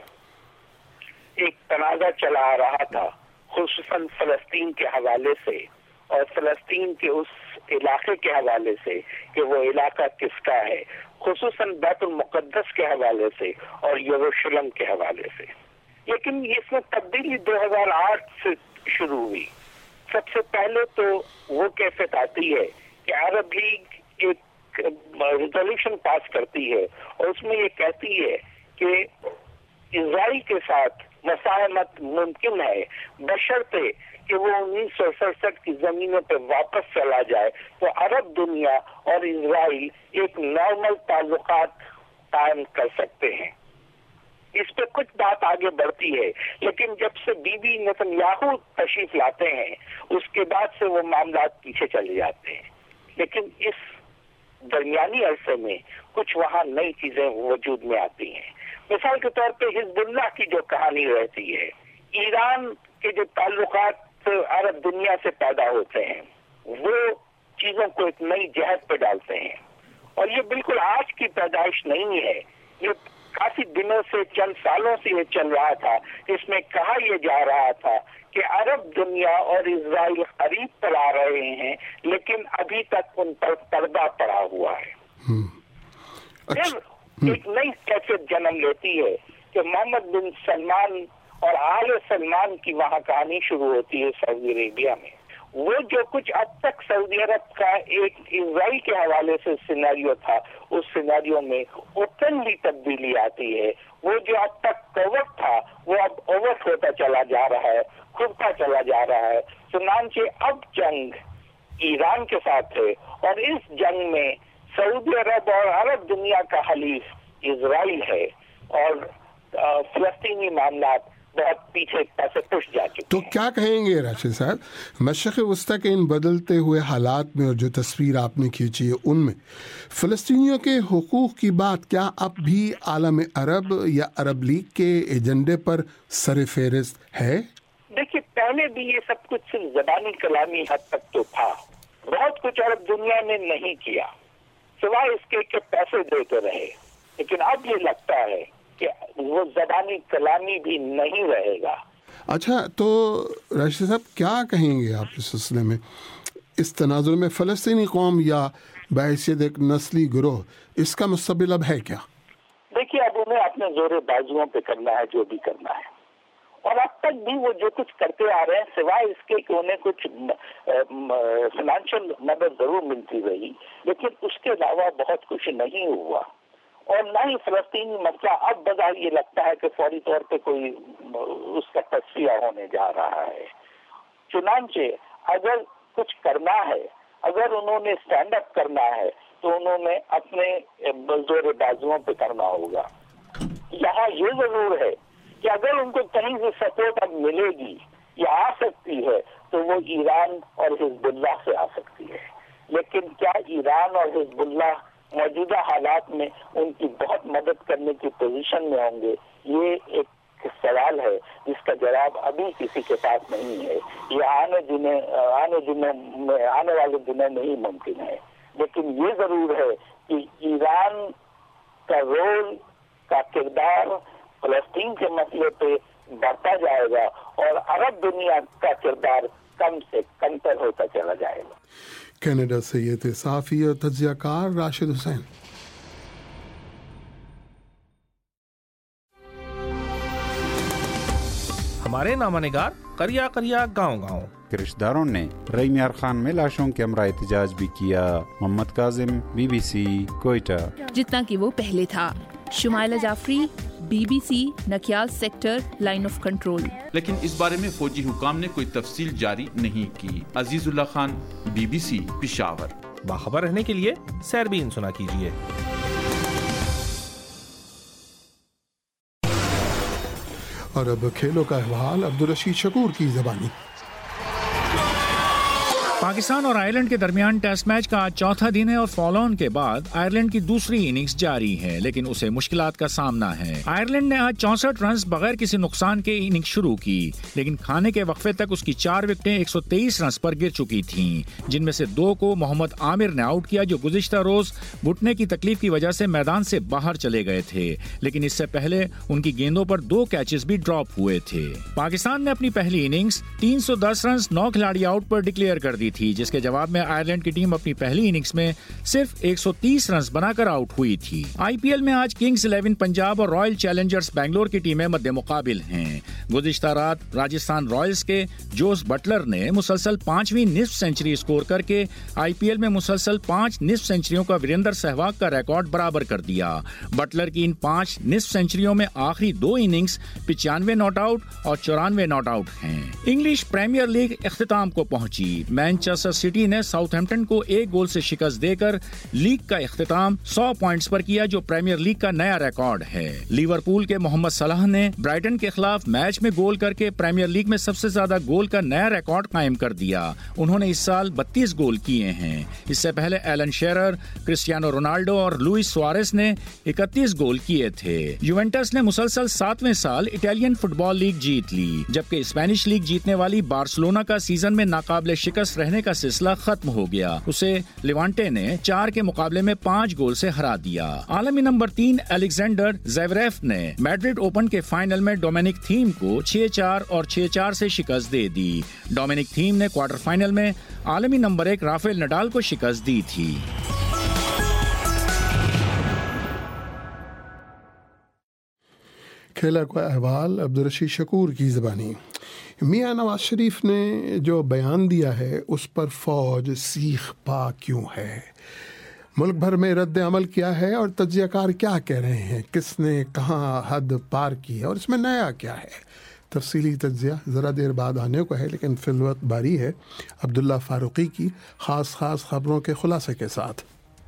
ایک تنازع چلا آ رہا تھا، خصوصاً فلسطین کے حوالے سے اور فلسطین کے اس علاقے کے حوالے سے کہ وہ علاقہ کس کا ہے، خصوصاً بیت المقدس کے حوالے سے اور یروشلم کے حوالے سے. لیکن اس میں تبدیلی دو ہزار آٹھ سے شروع ہوئی. سب سے پہلے تو وہ کیفیت آتی ہے کہ عرب لیگ ایک ریزولوشن پاس کرتی ہے اور اس میں یہ کہتی ہے کہ اسرائیل کے ساتھ مساہمت ممکن ہے بشرطے کہ وہ انیس سو سڑسٹھ کی زمینوں پہ واپس چلا جائے تو عرب دنیا اور اسرائیل ایک نارمل تعلقات قائم کر سکتے ہیں. اس پہ کچھ بات آگے بڑھتی ہے، لیکن جب سے بی بی نتنیاہو تشریف لاتے ہیں اس کے بعد سے وہ معاملات پیچھے چلے جاتے ہیں. لیکن اس درمیانی عرصے میں کچھ وہاں نئی چیزیں وجود میں آتی ہیں. مثال کے طور پہ حزب اللہ کی جو کہانی رہتی ہے، ایران کے جو تعلقات عرب دنیا سے پیدا ہوتے ہیں وہ چیزوں کو ایک نئی جہت پہ ڈالتے ہیں. اور یہ بالکل آج کی پیدائش نہیں ہے، یہ کافی دنوں سے، چند سالوں سے یہ چل رہا تھا. اس میں کہا یہ جا رہا تھا کہ عرب دنیا اور اسرائیل قریب پر آ رہے ہیں لیکن ابھی تک ان پر پردہ پڑا ہوا ہے. پھر ایک نئی کیفیت جنم لیتی ہے کہ محمد بن سلمان اور آل سلمان کی وہاں کہانی شروع ہوتی ہے سعودی عربیہ میں. وہ جو کچھ اب تک سعودی عرب کا ایک اسرائیل کے حوالے سے سیناریو تھا، اس سیناریو میں اوپنلی تبدیلی آتی ہے. وہ جو اب تک کوورٹ تھا وہ اب اوورٹ ہوتا چلا جا رہا ہے، کھلتا چلا جا رہا ہے. چنانچہ اب جنگ ایران کے ساتھ ہے اور اس جنگ میں سعودی عرب اور عرب دنیا کا حلیف اسرائیل ہے اور فلسطینی معاملات بہت پیچھے پیسے پش جا چکے. تو کیا کہیں گے راشد صاحب، مشرق وسطیٰ کے ان بدلتے ہوئے حالات میں اور جو تصویر آپ نے کھینچی ہے ان میں فلسطینیوں کے حقوق کی بات کیا اب بھی عالم عرب یا عرب لیگ کے ایجنڈے پر سر فہرست ہے؟ دیکھیے، پہلے بھی یہ سب کچھ صرف زبانی کلامی حد تک تو تھا. بہت کچھ عرب دنیا نے نہیں کیا سوائے اس کے کہ پیسے دیتے رہے. لیکن اب یہ لگتا ہے کہ وہ زبانی کلامی بھی نہیں رہے گا. اچھا، تو راشد صاحب کیا کہیں گے آپ اس سلسلے میں؟ اس تناظر میں فلسطینی قوم یا بحیثیت ایک نسلی گروہ اس کا مستقبل اب ہے کیا؟ دیکھیے، اب انہیں اپنے زور بازوؤں پہ کرنا ہے جو بھی کرنا ہے، اور اب تک بھی وہ جو کچھ کرتے آ رہے ہیں سوائے اس کے کہ انہیں کچھ فائنینشیل مدد ضرور ملتی رہی، لیکن اس کے علاوہ بہت کچھ نہیں ہوا، اور نہ ہی فلسطینی مسئلہ اب بظاہر یہ لگتا ہے کہ فوری طور پہ کوئی اس کا تصفیہ ہونے جا رہا ہے۔ چنانچہ اگر کچھ کرنا ہے، اگر انہوں نے اسٹینڈ اپ کرنا ہے تو انہوں نے اپنے زور بازوؤں پہ کرنا ہوگا۔ یہاں یہ ضرور ہے کہ اگر ان کو کہیں سے سپورٹ اب ملے گی یا آ سکتی ہے تو وہ ایران اور حزب اللہ سے آ سکتی ہے، لیکن کیا ایران اور حزب اللہ موجودہ حالات میں ان کی بہت مدد کرنے کی پوزیشن میں ہوں گے؟ یہ ایک سوال ہے جس کا جواب ابھی کسی کے پاس نہیں ہے۔ یہ آنے دنوں آنے دنوں میں آنے والے دنوں میں ہی ممکن ہے، لیکن یہ ضرور ہے کہ ایران کا رول کا کردار فلسطین کے مسئلے پہ بڑھتا جائے گا اور عرب دنیا کا کردار کم سے کم تر ہوتا چلا جائے گا۔ کینیڈا سے یہ تھے صحافی اور تجزیہ کار راشد حسین۔ ہمارے نامہ نگار کریا کریا گاؤں گاؤں کے رشتہ داروں نے رئی میار خان میں لاشوں کے ہمراہ احتجاج بھی کیا۔ Mohammad Kazim, B B C, Quetta. جتنا کہ وہ پہلے تھا۔ Shumaila Jafri, B B C, Nakyal sector, line of control. لیکن اس بارے میں فوجی حکام نے کوئی تفصیل جاری نہیں کی۔ Azizullah Khan, B B C, Peshawar. باخبر رہنے کے لیے سیربین سنا کیجیے۔ اور اب کھیلوں کا احوال عبدالرشید شکور کی زبانی۔ پاکستان اور آئرلینڈ کے درمیان ٹیسٹ میچ کا آج چوتھا دن ہے اور فالو آن کے بعد آئرلینڈ کی دوسری اننگز جاری ہے، لیکن اسے مشکلات کا سامنا ہے۔ آئرلینڈ نے آج چونسٹھ رنز بغیر کسی نقصان کے اننگ شروع کی، لیکن کھانے کے وقفے تک اس کی چار وکٹیں ایک سو تیئیس رنز پر گر چکی تھیں، جن میں سے دو کو محمد عامر نے آؤٹ کیا جو گزشتہ روز گھٹنے کی تکلیف کی وجہ سے میدان سے باہر چلے گئے تھے، لیکن اس سے پہلے ان کی گیندوں پر دو کیچز بھی ڈراپ ہوئے تھے۔ پاکستان نے اپنی پہلی اننگز تین سو دس رنز نو کھلاڑی آؤٹ پر ڈکلیئر کر دی تھی، جس کے جواب میں آئرلینڈ کی ٹیم اپنی پہلی اننگز میں صرف ایک سو تیس رنز بنا کر آؤٹ ہوئی تھی۔ آئی پی ایل میں آج کنگز الیون پنجاب اور رائل چیلنجرز بنگلور کی ٹیمیں مد مقابل ہیں۔ گزشتہ رات راجستھان رائلز کے جوس بٹلر نے مسلسل پانچویں نصف سینچری اسکور کر کے آئی پی ایل میں مسلسل پانچ نصف سینچریوں کا وریندر سہواگ کا ریکارڈ برابر کر دیا۔ بٹلر کی ان پانچ نصف سینچریوں میں آخری دو اننگز پچانوے ناٹ آؤٹ اور چورانوے ناٹ آؤٹ ہیں۔ انگلش پریمیئر لیگ اختتام کو پہنچی۔ مینچسٹر سٹی نے ساؤتھ ہیمپٹن کو ایک گول سے شکست دے کر لیگ کا اختتام سو پوائنٹس پر کیا جو پریمیئر لیگ کا نیا ریکارڈ ہے۔ لیورپول کے محمد صلاح نے برائٹن کے خلاف میچ میں گول کر کے پریمیئر لیگ میں سب سے زیادہ گول کا نیا ریکارڈ قائم کر دیا۔ انہوں نے اس سال بتیس گول کیے ہیں۔ اس سے پہلے ایلن شیرر، کرسٹیانو رونالڈو اور لوئس سوارز نے اکتیس گول کیے تھے۔ یوونٹس نے مسلسل ساتویں سال اٹالین فٹ بال لیگ جیت لی، جبکہ اسپینش لیگ جیتنے والی بارسلونا کا سیزن میں ناقابل شکست رہنے کا سلسلہ ختم ہو گیا۔ اسے لیوانٹے نے چار کے مقابلے میں پانچ گول سے ہرا دیا۔ عالمی نمبر تین الیگزینڈر زیوریف نے میڈرڈ اوپن کے فائنل میں ڈومینک تھیم کو چھ چار اور چھ چار سے شکست دے دی۔ ڈومینک تھیم نے کوارٹر فائنل میں عالمی نمبر ایک رافیل نڈال کو شکست دی تھی۔ کھیلا کا احوال عبدالرشید شکور کی زبانی۔ میاں نواز شریف نے جو بیان دیا ہے اس پر فوج سیخ پا کیوں ہے؟ ملک بھر میں رد عمل کیا ہے اور تجزیہ کار کیا کہہ رہے ہیں؟ کس نے کہاں حد پار کی ہے اور اس میں نیا کیا ہے؟ تفصیلی تجزیہ ذرا دیر بعد آنے کو ہے، لیکن فی الوقت باری ہے عبداللہ فاروقی کی خاص خاص خبروں کے خلاصے کے ساتھ۔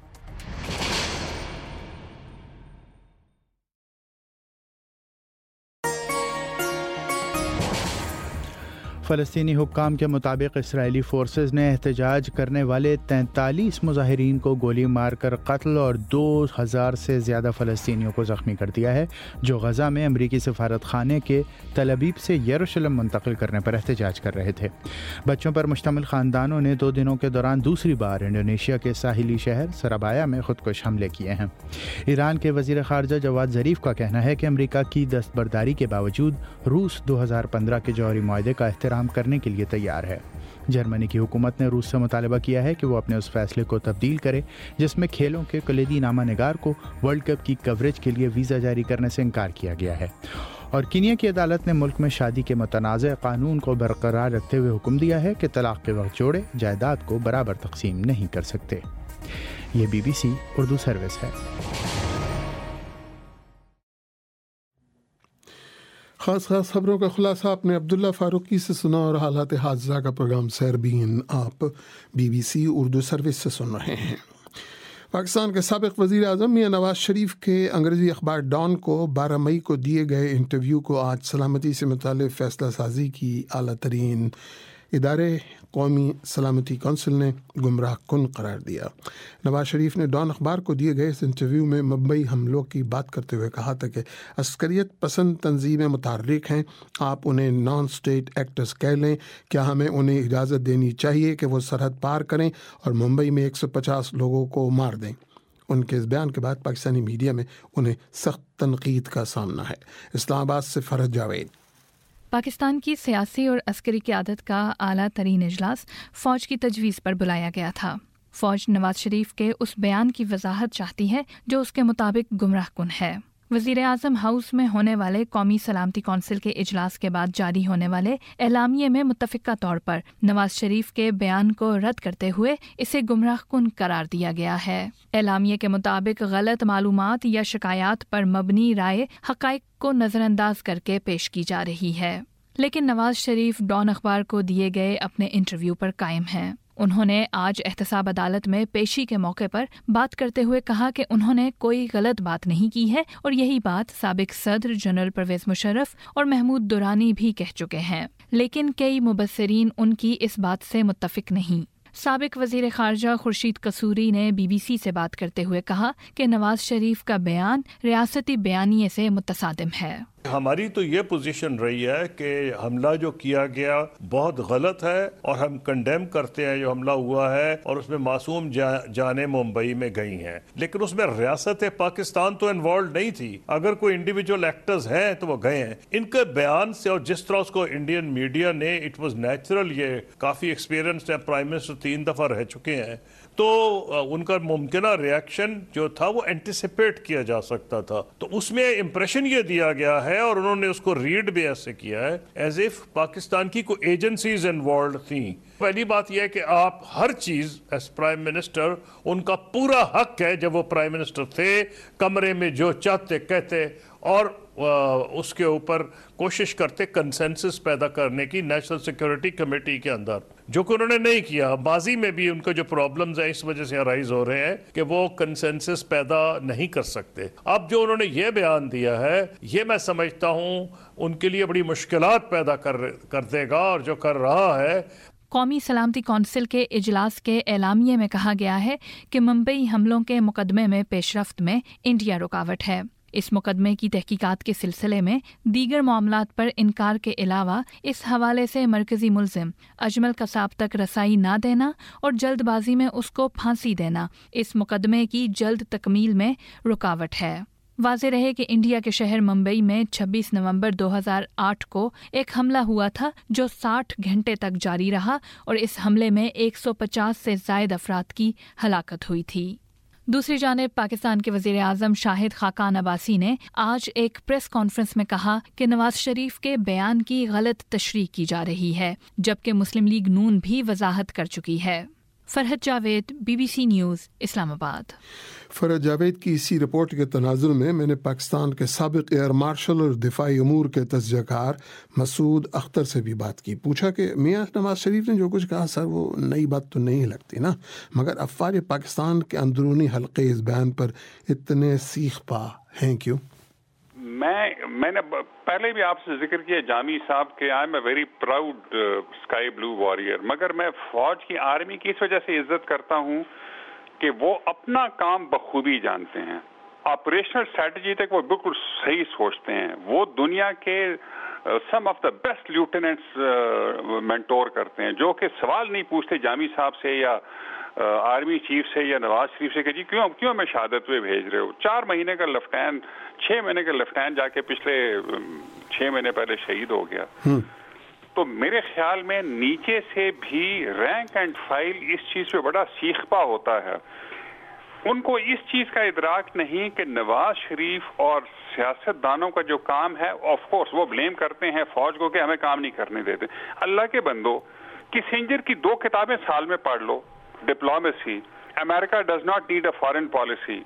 فلسطینی حکام کے مطابق اسرائیلی فورسز نے احتجاج کرنے والے تینتالیس مظاہرین کو گولی مار کر قتل اور دو ہزار سے زیادہ فلسطینیوں کو زخمی کر دیا ہے جو غزہ میں امریکی سفارت خانے کے تل ابیب سے یروشلم منتقل کرنے پر احتجاج کر رہے تھے۔ بچوں پر مشتمل خاندانوں نے دو دنوں کے دوران دوسری بار انڈونیشیا کے ساحلی شہر سرابایا میں خودکش حملے کیے ہیں۔ ایران کے وزیر خارجہ جواد ظریف کا کہنا ہے کہ امریکہ کی دستبرداری کے باوجود روس دو ہزار پندرہ کے جوہری معاہدے کا احترام کرنے کے لیے تیار ہے۔ جرمنی کی حکومت نے روس سے مطالبہ کیا ہے کہ وہ اپنے اس فیصلے کو تبدیل کرے جس میں کھیلوں کے کلیدی نامہ نگار کو ورلڈ کپ کی کوریج کے لیے ویزا جاری کرنے سے انکار کیا گیا ہے۔ اور کینیا کی عدالت نے ملک میں شادی کے متنازع قانون کو برقرار رکھتے ہوئے حکم دیا ہے کہ طلاق کے وقت جوڑے جائیداد کو برابر تقسیم نہیں کر سکتے۔ یہ B B C Urdu service ہے۔ خاص خاص خبروں کا خلاصہ آپ نے عبداللہ فاروقی سے سنا، اور حالات حادثہ کا پروگرام سیربین آپ B B C Urdu service سے سن رہے ہیں۔ پاکستان کے سابق وزیر اعظم میاں نواز شریف کے انگریزی اخبار ڈان کو بارہ مئی کو دیے گئے انٹرویو کو آج سلامتی سے متعلق فیصلہ سازی کی اعلیٰ ترین ادارے قومی سلامتی کونسل نے گمراہ کن قرار دیا۔ نواز شریف نے ڈان اخبار کو دیے گئے اس انٹرویو میں ممبئی حملوں کی بات کرتے ہوئے کہا تھا کہ عسکریت پسند تنظیمیں متحرک ہیں، آپ انہیں نان اسٹیٹ ایکٹرز کہہ لیں، کیا ہمیں انہیں اجازت دینی چاہیے کہ وہ سرحد پار کریں اور ممبئی میں ایک سو پچاس لوگوں کو مار دیں؟ ان کے اس بیان کے بعد پاکستانی میڈیا میں انہیں سخت تنقید کا سامنا ہے۔ اسلام آباد سے فرحت جاوید۔ پاکستان کی سیاسی اور عسکری قیادت کا اعلیٰ ترین اجلاس فوج کی تجویز پر بلایا گیا تھا۔ فوج نواز شریف کے اس بیان کی وضاحت چاہتی ہے جو اس کے مطابق گمراہ کن ہے۔ وزیر اعظم ہاؤس میں ہونے والے قومی سلامتی کونسل کے اجلاس کے بعد جاری ہونے والے اعلامیے میں متفقہ طور پر نواز شریف کے بیان کو رد کرتے ہوئے اسے گمراہ کن قرار دیا گیا ہے۔ اعلامیے کے مطابق غلط معلومات یا شکایات پر مبنی رائے حقائق کو نظر انداز کر کے پیش کی جا رہی ہے، لیکن نواز شریف ڈان اخبار کو دیے گئے اپنے انٹرویو پر قائم ہیں۔ انہوں نے آج احتساب عدالت میں پیشی کے موقع پر بات کرتے ہوئے کہا کہ انہوں نے کوئی غلط بات نہیں کی ہے، اور یہی بات سابق صدر جنرل پرویز مشرف اور محمود درانی بھی کہہ چکے ہیں، لیکن کئی مبصرین ان کی اس بات سے متفق نہیں۔ سابق وزیر خارجہ خورشید قصوری نے بی بی سی سے بات کرتے ہوئے کہا کہ نواز شریف کا بیان ریاستی بیانیے سے متصادم ہے۔ ہماری تو یہ پوزیشن رہی ہے کہ حملہ جو کیا گیا بہت غلط ہے، اور ہم کنڈیم کرتے ہیں جو حملہ ہوا ہے، اور اس میں معصوم جانیں ممبئی میں گئی ہیں، لیکن اس میں ریاست پاکستان تو انوالوڈ نہیں تھی۔ اگر کوئی انڈیویجول ایکٹرز ہیں تو وہ گئے ہیں۔ ان کے بیان سے اور جس طرح اس کو انڈین میڈیا نے، اٹ واز نیچرل، یہ کافی ایکسپیرینس ہے، پرائم منسٹر تین دفعہ رہ چکے ہیں، تو ان کا ممکنہ ریاکشن جو تھا وہ اینٹیسپیٹ کیا جا سکتا تھا۔ تو اس میں امپریشن یہ دیا گیا ہے، اور انہوں نے اس کو ریڈ بھی ایسے کیا ہے ایز اف پاکستان کی کوئی ایجنسیز انوالوڈ تھیں۔ پہلی بات یہ ہے کہ آپ ہر چیز ایز پرائم منسٹر، ان کا پورا حق ہے، جب وہ پرائم منسٹر تھے کمرے میں جو چاہتے کہتے، اور اس کے اوپر کوشش کرتے کنسنسس پیدا کرنے کی نیشنل سیکیورٹی کمیٹی کے اندر، جو کہ انہوں نے نہیں کیا۔ ماضی میں بھی ان کا جو پرابلمز ہیں اس وجہ سے ارائز ہو رہے ہیں کہ وہ کنسنسس پیدا نہیں کر سکتے۔ اب جو انہوں نے یہ بیان دیا ہے، یہ میں سمجھتا ہوں ان کے لیے بڑی مشکلات پیدا کر دے گا، اور جو کر رہا ہے۔ قومی سلامتی کونسل کے اجلاس کے اعلامیے میں کہا گیا ہے کہ ممبئی حملوں کے مقدمے میں پیش رفت میں انڈیا رکاوٹ ہے۔ اس مقدمے کی تحقیقات کے سلسلے میں دیگر معاملات پر انکار کے علاوہ اس حوالے سے مرکزی ملزم اجمل قصاب تک رسائی نہ دینا اور جلد بازی میں اس کو پھانسی دینا اس مقدمے کی جلد تکمیل میں رکاوٹ ہے۔ واضح رہے کہ انڈیا کے شہر ممبئی میں چھبیس نومبر دو ہزار آٹھ کو ایک حملہ ہوا تھا جو ساٹھ گھنٹے تک جاری رہا، اور اس حملے میں ایک سو پچاس سے زائد افراد کی ہلاکت ہوئی تھی۔ دوسری جانب پاکستان کے وزیر اعظم شاہد خاقان عباسی نے آج ایک پریس کانفرنس میں کہا کہ نواز شریف کے بیان کی غلط تشریح کی جا رہی ہے، جبکہ مسلم لیگ نون بھی وضاحت کر چکی ہے۔ Farhat Javed, B B C news, Islamabad. Farhat Javed کی اسی رپورٹ کے تناظر میں میں نے پاکستان کے سابق ایئر مارشل اور دفاعی امور کے تجزیہ کار مسعود اختر سے بھی بات کی۔ پوچھا کہ میاں نواز شریف نے جو کچھ کہا سر وہ نئی بات تو نہیں لگتی نا، مگر افواج پاکستان کے اندرونی حلقے اس بیان پر اتنے سیخ پا ہیں کیوں؟ میں میں نے پہلے بھی آپ سے ذکر کیا جامی صاحب کہ I am a very proud sky blue warrior, مگر میں فوج کی آرمی کی اس وجہ سے عزت کرتا ہوں کہ وہ اپنا کام بخوبی جانتے ہیں، آپریشنل اسٹریٹجی تک وہ بالکل صحیح سوچتے ہیں۔ وہ دنیا کے some of the best lieutenants mentor کرتے ہیں، جو کہ سوال نہیں پوچھتے جامی صاحب سے یا آرمی چیف سے یا نواز شریف سے کہ جی کیوں کیوں ہمیں شہادت پہ بھیج رہے ہو۔ چار مہینے کا لیفٹیننٹ، چھ مہینے کا لیفٹیننٹ جا کے پچھلے چھ مہینے پہلے شہید ہو گیا۔ تو میرے خیال میں نیچے سے بھی رینک اینڈ فائل اس چیز پہ بڑا سیخ پا ہوتا ہے۔ ان کو اس چیز کا ادراک نہیں کہ نواز شریف اور سیاست دانوں کا جو کام ہے، آف کورس وہ بلیم کرتے ہیں فوج کو کہ ہمیں کام نہیں کرنے دیتے. اللہ کے بندو، کسنجر کی دو کتابیں سال میں پڑھ لو، diplomacy, America does not need a foreign policy.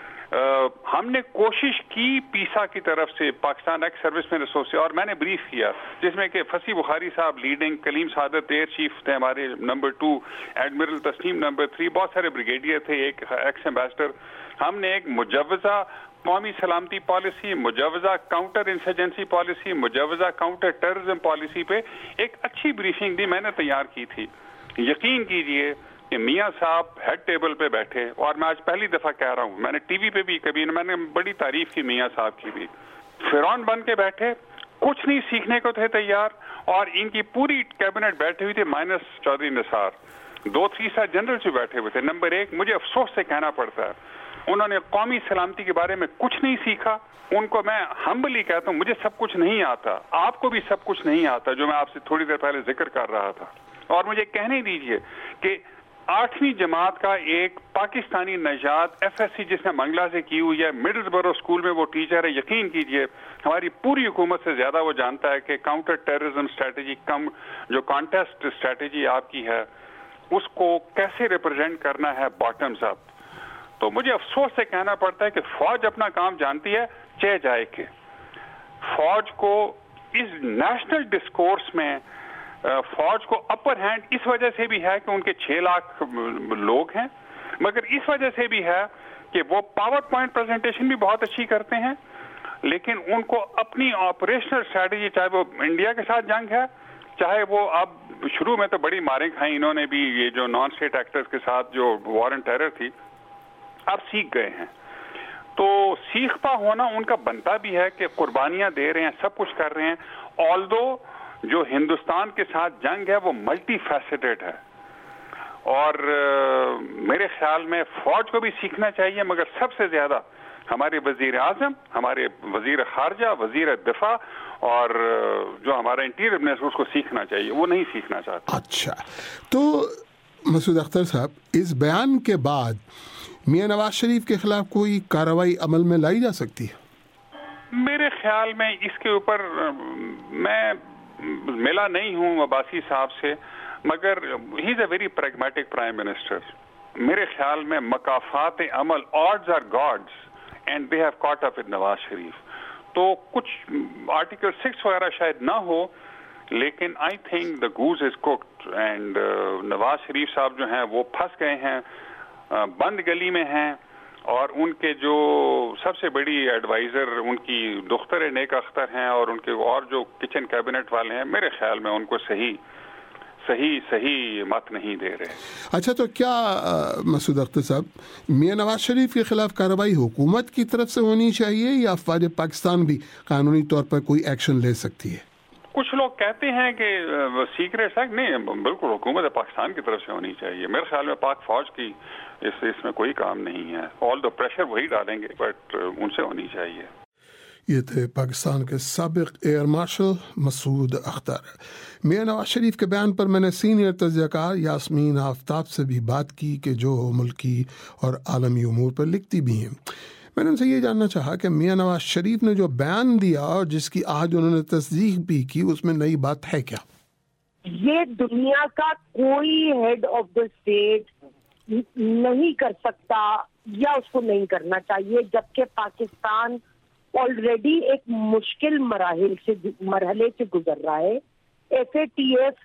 ہم نے کوشش کی پیسا کی طرف سے، پاکستان ایکس سروس مین ایسوسی، اور میں نے بریف کیا جس میں کہ فصیح بخاری صاحب لیڈنگ، کلیم سعادت ایئر چیف تھے ہمارے number two, admiral Tasneem number three, بہت سارے بریگیڈیئر تھے، ایک ایکس ایمبیسڈر. ہم نے ایک مجوزہ قومی سلامتی پالیسی، مجوزہ کاؤنٹر انسرجنسی پالیسی، مجوزہ کاؤنٹر ٹیررزم پالیسی پہ ایک اچھی بریفنگ دی میں نے تیار کی تھی. یقین کیجئے کہ میاں صاحب ہیڈ ٹیبل پہ بیٹھے، اور میں آج پہلی دفعہ کہہ رہا ہوں، میں نے ٹی وی پہ بھی کبھی میں نے بڑی تعریف کی میاں صاحب کی بھی، فرعون بن کے بیٹھے، کچھ نہیں سیکھنے کو تھے تیار. اور ان کی پوری کیبنٹ بیٹھے ہوئی تھے مائنس چودھری نثار، دو تھری اسٹار جنرل سے بیٹھے ہوئے تھے. نمبر ایک، مجھے افسوس سے کہنا پڑتا ہے انہوں نے قومی سلامتی کے بارے میں کچھ نہیں سیکھا. ان کو میں ہمبلی کہتا ہوں، مجھے سب کچھ نہیں آتا، آپ کو بھی سب کچھ نہیں آتا جو میں آپ سے تھوڑی دیر پہلے ذکر کر رہا تھا. اور مجھے کہنے دیجئے کہ آٹھویں جماعت کا ایک پاکستانی نژاد ایف ایس سی جس نے منگلہ سے کی ہوئی ہے، مڈل برو اسکول میں وہ ٹیچر ہے، یقین کیجئے ہماری پوری حکومت سے زیادہ وہ جانتا ہے کہ کاؤنٹر ٹیررزم اسٹریٹجی، کم جو کانٹیسٹ اسٹریٹجی آپ کی ہے اس کو کیسے ریپرزینٹ کرنا ہے باٹمز اپ. تو مجھے افسوس سے کہنا پڑتا ہے کہ فوج اپنا کام جانتی ہے، چہ جائے کہ فوج کو اس نیشنل ڈسکورس میں فوج کو اپر ہینڈ اس وجہ سے بھی ہے کہ ان کے چھ لاکھ لوگ ہیں، مگر اس وجہ سے بھی ہے کہ وہ پاور پوائنٹ پریزنٹیشن بھی بہت اچھی کرتے ہیں، لیکن ان کو اپنی آپریشنل اسٹریٹجی، چاہے وہ انڈیا کے ساتھ جنگ ہے، چاہے وہ اب شروع میں تو بڑی ماریں کھائیں انہوں نے بھی، یہ جو نان اسٹیٹ ایکٹرز کے ساتھ جو وار اینڈ ٹیرر تھی، اب سیکھ گئے ہیں. تو سیکھتا ہونا ان کا بنتا بھی ہے کہ قربانیاں دے رہے ہیں، سب کچھ کر رہے ہیں. آلدو جو ہندوستان کے ساتھ جنگ ہے وہ ملٹی فیسٹڈ ہے، اور میرے خیال میں فوج کو بھی سیکھنا چاہیے، مگر سب سے زیادہ ہمارے وزیر اعظم، ہمارے وزیر خارجہ، وزیر دفاع اور جو ہمارا انٹیریئر منسٹر اس کو سیکھنا چاہیے، وہ نہیں سیکھنا چاہتے. اچھا، تو مسعود اختر صاحب، اس بیان کے بعد میاں نواز شریف کے خلاف کوئی کارروائی عمل میں لائی جا سکتی ہے؟ میرے خیال میں اس کے اوپر میں ملا نہیں ہوں عباسی صاحب سے، مگر ہی is a very pragmatic prime minister. میرے خیال میں مکافات عمل، odds are gods and they have caught up with Nawaz Sharif. تو کچھ آرٹیکل سکس وغیرہ شاید نہ ہو، لیکن I think the goose is cooked, and Nawaz Sharif صاحب جو ہیں وہ پھنس گئے ہیں، بند گلی میں ہیں. اور ان کے جو سب سے بڑی ایڈوائزر ان کی دختر نیک اختر ہیں، اور ان کے اور جو کچن کیبنٹ والے ہیں، میرے خیال میں ان کو صحیح صحیح صحیح مت نہیں دے رہے. اچھا، تو کیا مسعود اختر صاحب، میاں نواز شریف کے خلاف کارروائی حکومت کی طرف سے ہونی چاہیے یا افواج پاکستان بھی قانونی طور پر کوئی ایکشن لے سکتی ہے؟ کچھ لوگ کہتے ہیں کہ سیکریٹ ایکٹ نہیں، بالکل حکومت پاکستان کی طرف سے ہونی چاہیے. میرے خیال میں پاک فوج کی اس اس میں کوئی کام نہیں ہے، آل دا پریشر وہی ڈالیں گے، بٹ ان سے ہونی چاہیے. یہ تھے پاکستان کے سابق ایئر مارشل مسعود اختر. میاں نواز شریف کے بیان پر میں نے سینئر تجزیہ کار یاسمین آفتاب سے بھی بات کی کہ جو ملکی اور عالمی امور پر لکھتی بھی ہیں. میں نے ان سے یہ جاننا چاہا کہ میاں نواز شریف نے جو بیان دیا اور جس کی آج انہوں نے تصدیق بھی کی، اس میں نئی بات ہے کیا؟ یہ دنیا کا کوئی ہیڈ آف دا اسٹیٹ نہیں کر سکتا یا اس کو نہیں کرنا چاہیے، جبکہ پاکستان آلریڈی ایک مشکل مراحل سے مرحلے سے گزر رہا ہے. ایف اے ٹی ایف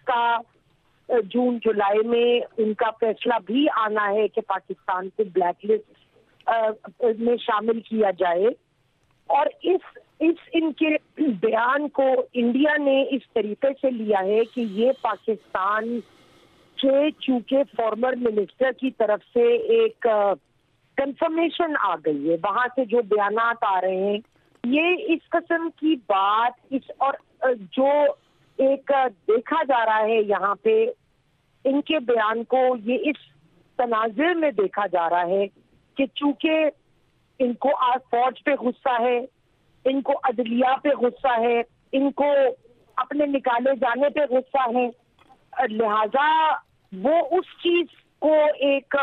کا جون جولائی میں ان کا فیصلہ بھی آنا ہے کہ پاکستان کو بلیک لسٹ میں شامل کیا جائے، اور اس اس ان کے بیان کو انڈیا نے اس طریقے سے لیا ہے کہ یہ پاکستان کے چونکہ فارمر منسٹر کی طرف سے ایک کنفرمیشن آ گئی ہے، وہاں سے جو بیانات آ رہے ہیں، یہ اس قسم کی بات اس اور جو ایک دیکھا جا رہا ہے یہاں پہ ان کے بیان کو، یہ اس تناظر میں دیکھا جا رہا ہے کہ چونکہ ان کو آج فوج پہ غصہ ہے، ان کو عدلیہ پہ غصہ ہے، ان کو اپنے نکالے جانے پہ غصہ ہے، لہذا وہ اس چیز کو ایک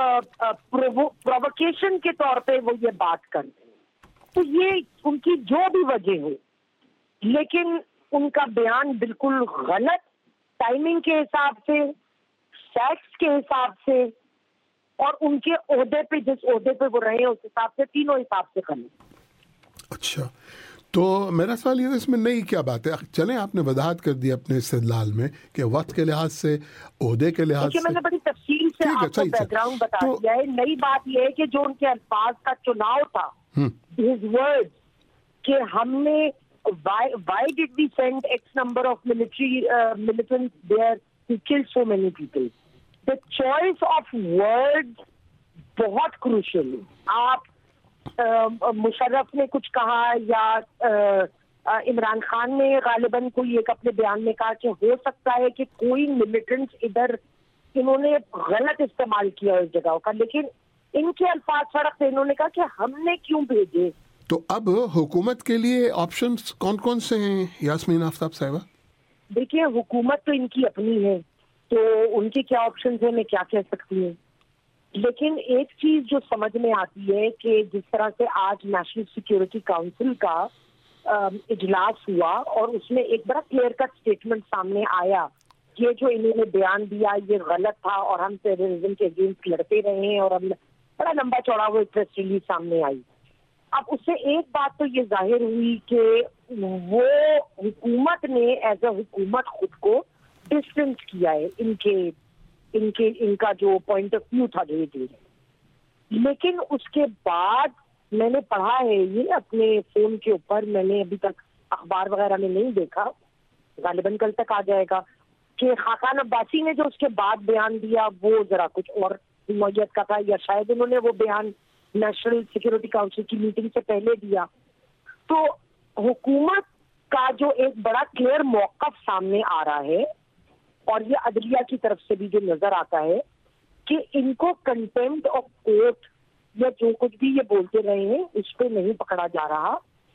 پرووکیشن کے طور پہ وہ یہ بات کرتے ہیں، تو یہ ان کی جو بھی وجہ ہو، لیکن ان کا بیان بالکل غلط، ٹائمنگ کے حساب سے، فیکٹس کے حساب سے، اور ان کے عہدے پہ جس عہدے پہ وہ رہے اس حساب سے، تینوں حساب سے غلط۔ اچھا، تو میرا سوال یہ ہے اس میں نئی کیا بات ہے؟ چلیں آپ نے وضاحت کر دی اپنے استدلال میں کہ وقت کے لحاظ سے، عہدے کے لحاظ سے، میں نے بڑی تفصیل سے آپ کو بیک گراؤنڈ بتا دیا ہے۔ نئی بات یہ ہے کہ جو ان کے الفاظ کا چناؤ تھا، his words، کہ ہم نے why why did we send X number of military uh, militants there to kill so many people? The choice of words بہت crucial ہے۔ آپ مشرف نے کچھ کہا یا عمران خان نے غالباً کوئی ایک اپنے بیان میں کہا کہ ہو سکتا ہے کہ کوئی ملیٹنٹس ادھر انہوں نے غلط استعمال کیا اس جگہوں کا، لیکن ان کے الفاظ فرق تھے۔ انہوں نے کہا کہ ہم نے کیوں بھیجے۔ تو اب حکومت کے لیے آپشنز کون کون سے ہیں یاسمین آفتاب صاحبہ؟ دیکھیے، حکومت تو ان کی اپنی ہے، تو ان کی کیا آپشنز ہیں میں کیا کہہ سکتی ہوں، لیکن ایک چیز جو سمجھ میں آتی ہے کہ جس طرح سے آج نیشنل سیکیورٹی کاؤنسل کا اجلاس ہوا اور اس میں ایک بڑا کلیئر کٹ اسٹیٹمنٹ سامنے آیا، یہ جو انہوں نے بیان دیا یہ غلط تھا اور ہم ٹیررزم کے اگینسٹ لڑتے رہے ہیں، اور ہم بڑا لمبا چوڑا وہ پریس ریلیز سامنے آئی۔ اب اس سے ایک بات تو یہ ظاہر ہوئی کہ وہ حکومت نے ایز اے حکومت خود کو ڈسٹینس کیا ہے ان کے ان کے ان کا جو پوائنٹ آف ویو تھا دھیرے دھیرے، لیکن اس کے بعد میں نے پڑھا ہے یہ اپنے فون کے اوپر، میں نے ابھی تک اخبار وغیرہ میں نہیں دیکھا، غالباً کل تک آ جائے گا، کہ خاقان عباسی نے جو اس کے بعد بیان دیا وہ ذرا کچھ اور نوعیت کا تھا، یا شاید انہوں نے وہ بیان نیشنل سیکیورٹی کاؤنسل کی میٹنگ سے پہلے دیا۔ تو حکومت کا جو ایک بڑا کلیئر موقف سامنے آ رہا ہے، اور یہ عدلیہ کی طرف سے بھی جو نظر آتا ہے کہ ان کو کنٹمپٹ آف کورٹ یا جو کچھ بھی یہ بولتے رہے ہیں اس پہ نہیں پکڑا جا رہا،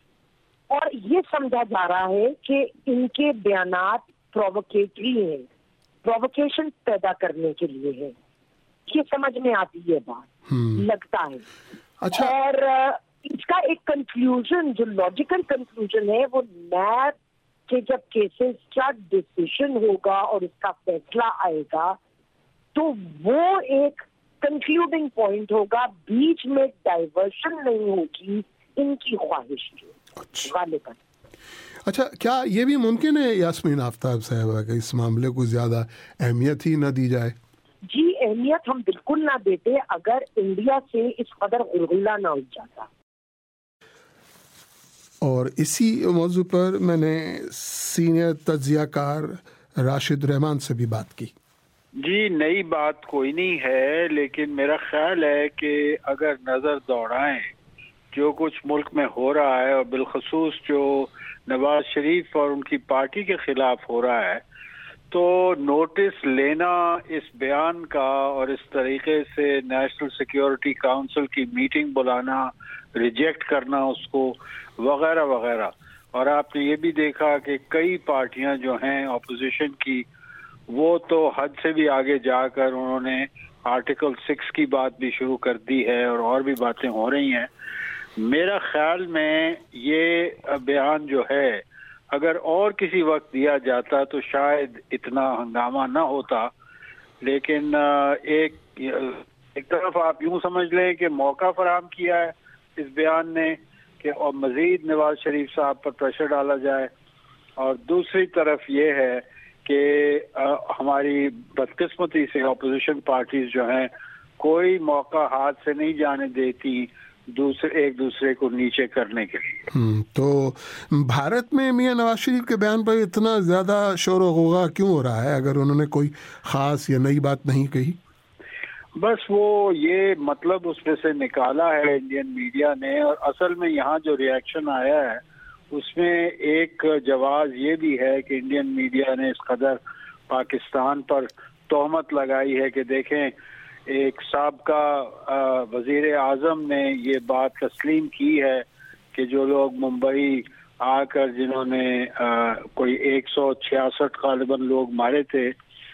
اور یہ سمجھا جا رہا ہے کہ ان کے بیانات پرووکیٹری ہیں، پرووکیشن پیدا کرنے کے لیے ہے۔ یہ سمجھ میں آتی ہے بات، لگتا ہے۔ اچھا، اور اس کا ایک کنکلوژن جو لاجیکل کنکلوژن ہے وہ نیب کہ جب کیسز کا ڈیسیشن ہوگا اور اس کا فیصلہ آئے گا تو وہ ایک کنکلوڈنگ پوائنٹ ہوگا، بیچ میں ڈائیورشن نہیں ہوگی ان کی خواہش کی غالباً۔ اچھا، کیا یہ بھی ممکن ہے یاسمین آفتاب صاحبہ کہ اس معاملے کو زیادہ اہمیت ہی نہ دی جائے؟ جی، اہمیت ہم بالکل نہ دیتے اگر انڈیا سے اس قدر غلغلہ نہ ہو جاتا۔ اور اسی موضوع پر میں نے سینئر تجزیہ کار راشد رحمان سے بھی بات کی۔ جی، نئی بات کوئی نہیں ہے، لیکن میرا خیال ہے کہ اگر نظر دوڑائیں جو کچھ ملک میں ہو رہا ہے، اور بالخصوص جو نواز شریف اور ان کی پارٹی کے خلاف ہو رہا ہے، تو نوٹس لینا اس بیان کا اور اس طریقے سے نیشنل سیکیورٹی کاؤنسل کی میٹنگ بلانا، ریجیکٹ کرنا اس کو، وغیرہ وغیرہ۔ اور آپ نے یہ بھی دیکھا کہ کئی پارٹیاں جو ہیں اپوزیشن کی، وہ تو حد سے بھی آگے جا کر انہوں نے آرٹیکل سکس کی بات بھی شروع کر دی ہے، اور اور بھی باتیں ہو رہی ہیں۔ میرا خیال میں یہ بیان جو ہے اگر اور کسی وقت دیا جاتا تو شاید اتنا ہنگامہ نہ ہوتا، لیکن ایک ایک طرف آپ یوں سمجھ لیں کہ موقع فراہم کیا ہے اس بیان نے کہ اور مزید نواز شریف صاحب پر پریشر ڈالا جائے، اور دوسری طرف یہ ہے کہ ہماری بدقسمتی سے اپوزیشن پارٹیز جو ہیں کوئی موقع ہاتھ سے نہیں جانے دیتی دوسرے ایک دوسرے کو نیچے کرنے کے لیے۔ تو بھارت میں میاں نواز شریف کے بیان پر اتنا زیادہ شور و غوغا کیوں ہو رہا ہے اگر انہوں نے کوئی خاص یا نئی بات نہیں کہی؟ بس وہ یہ مطلب اس میں سے نکالا ہے انڈین میڈیا نے، اور اصل میں یہاں جو ری ایکشن آیا ہے اس میں ایک جواز یہ بھی ہے کہ انڈین میڈیا نے اس قدر پاکستان پر تہمت لگائی ہے کہ دیکھیں ایک سابقہ وزیر اعظم نے یہ بات تسلیم کی ہے کہ جو لوگ ممبئی آ کر جنہوں نے کوئی ایک سو چھیاسٹھ غالباً لوگ مارے تھے،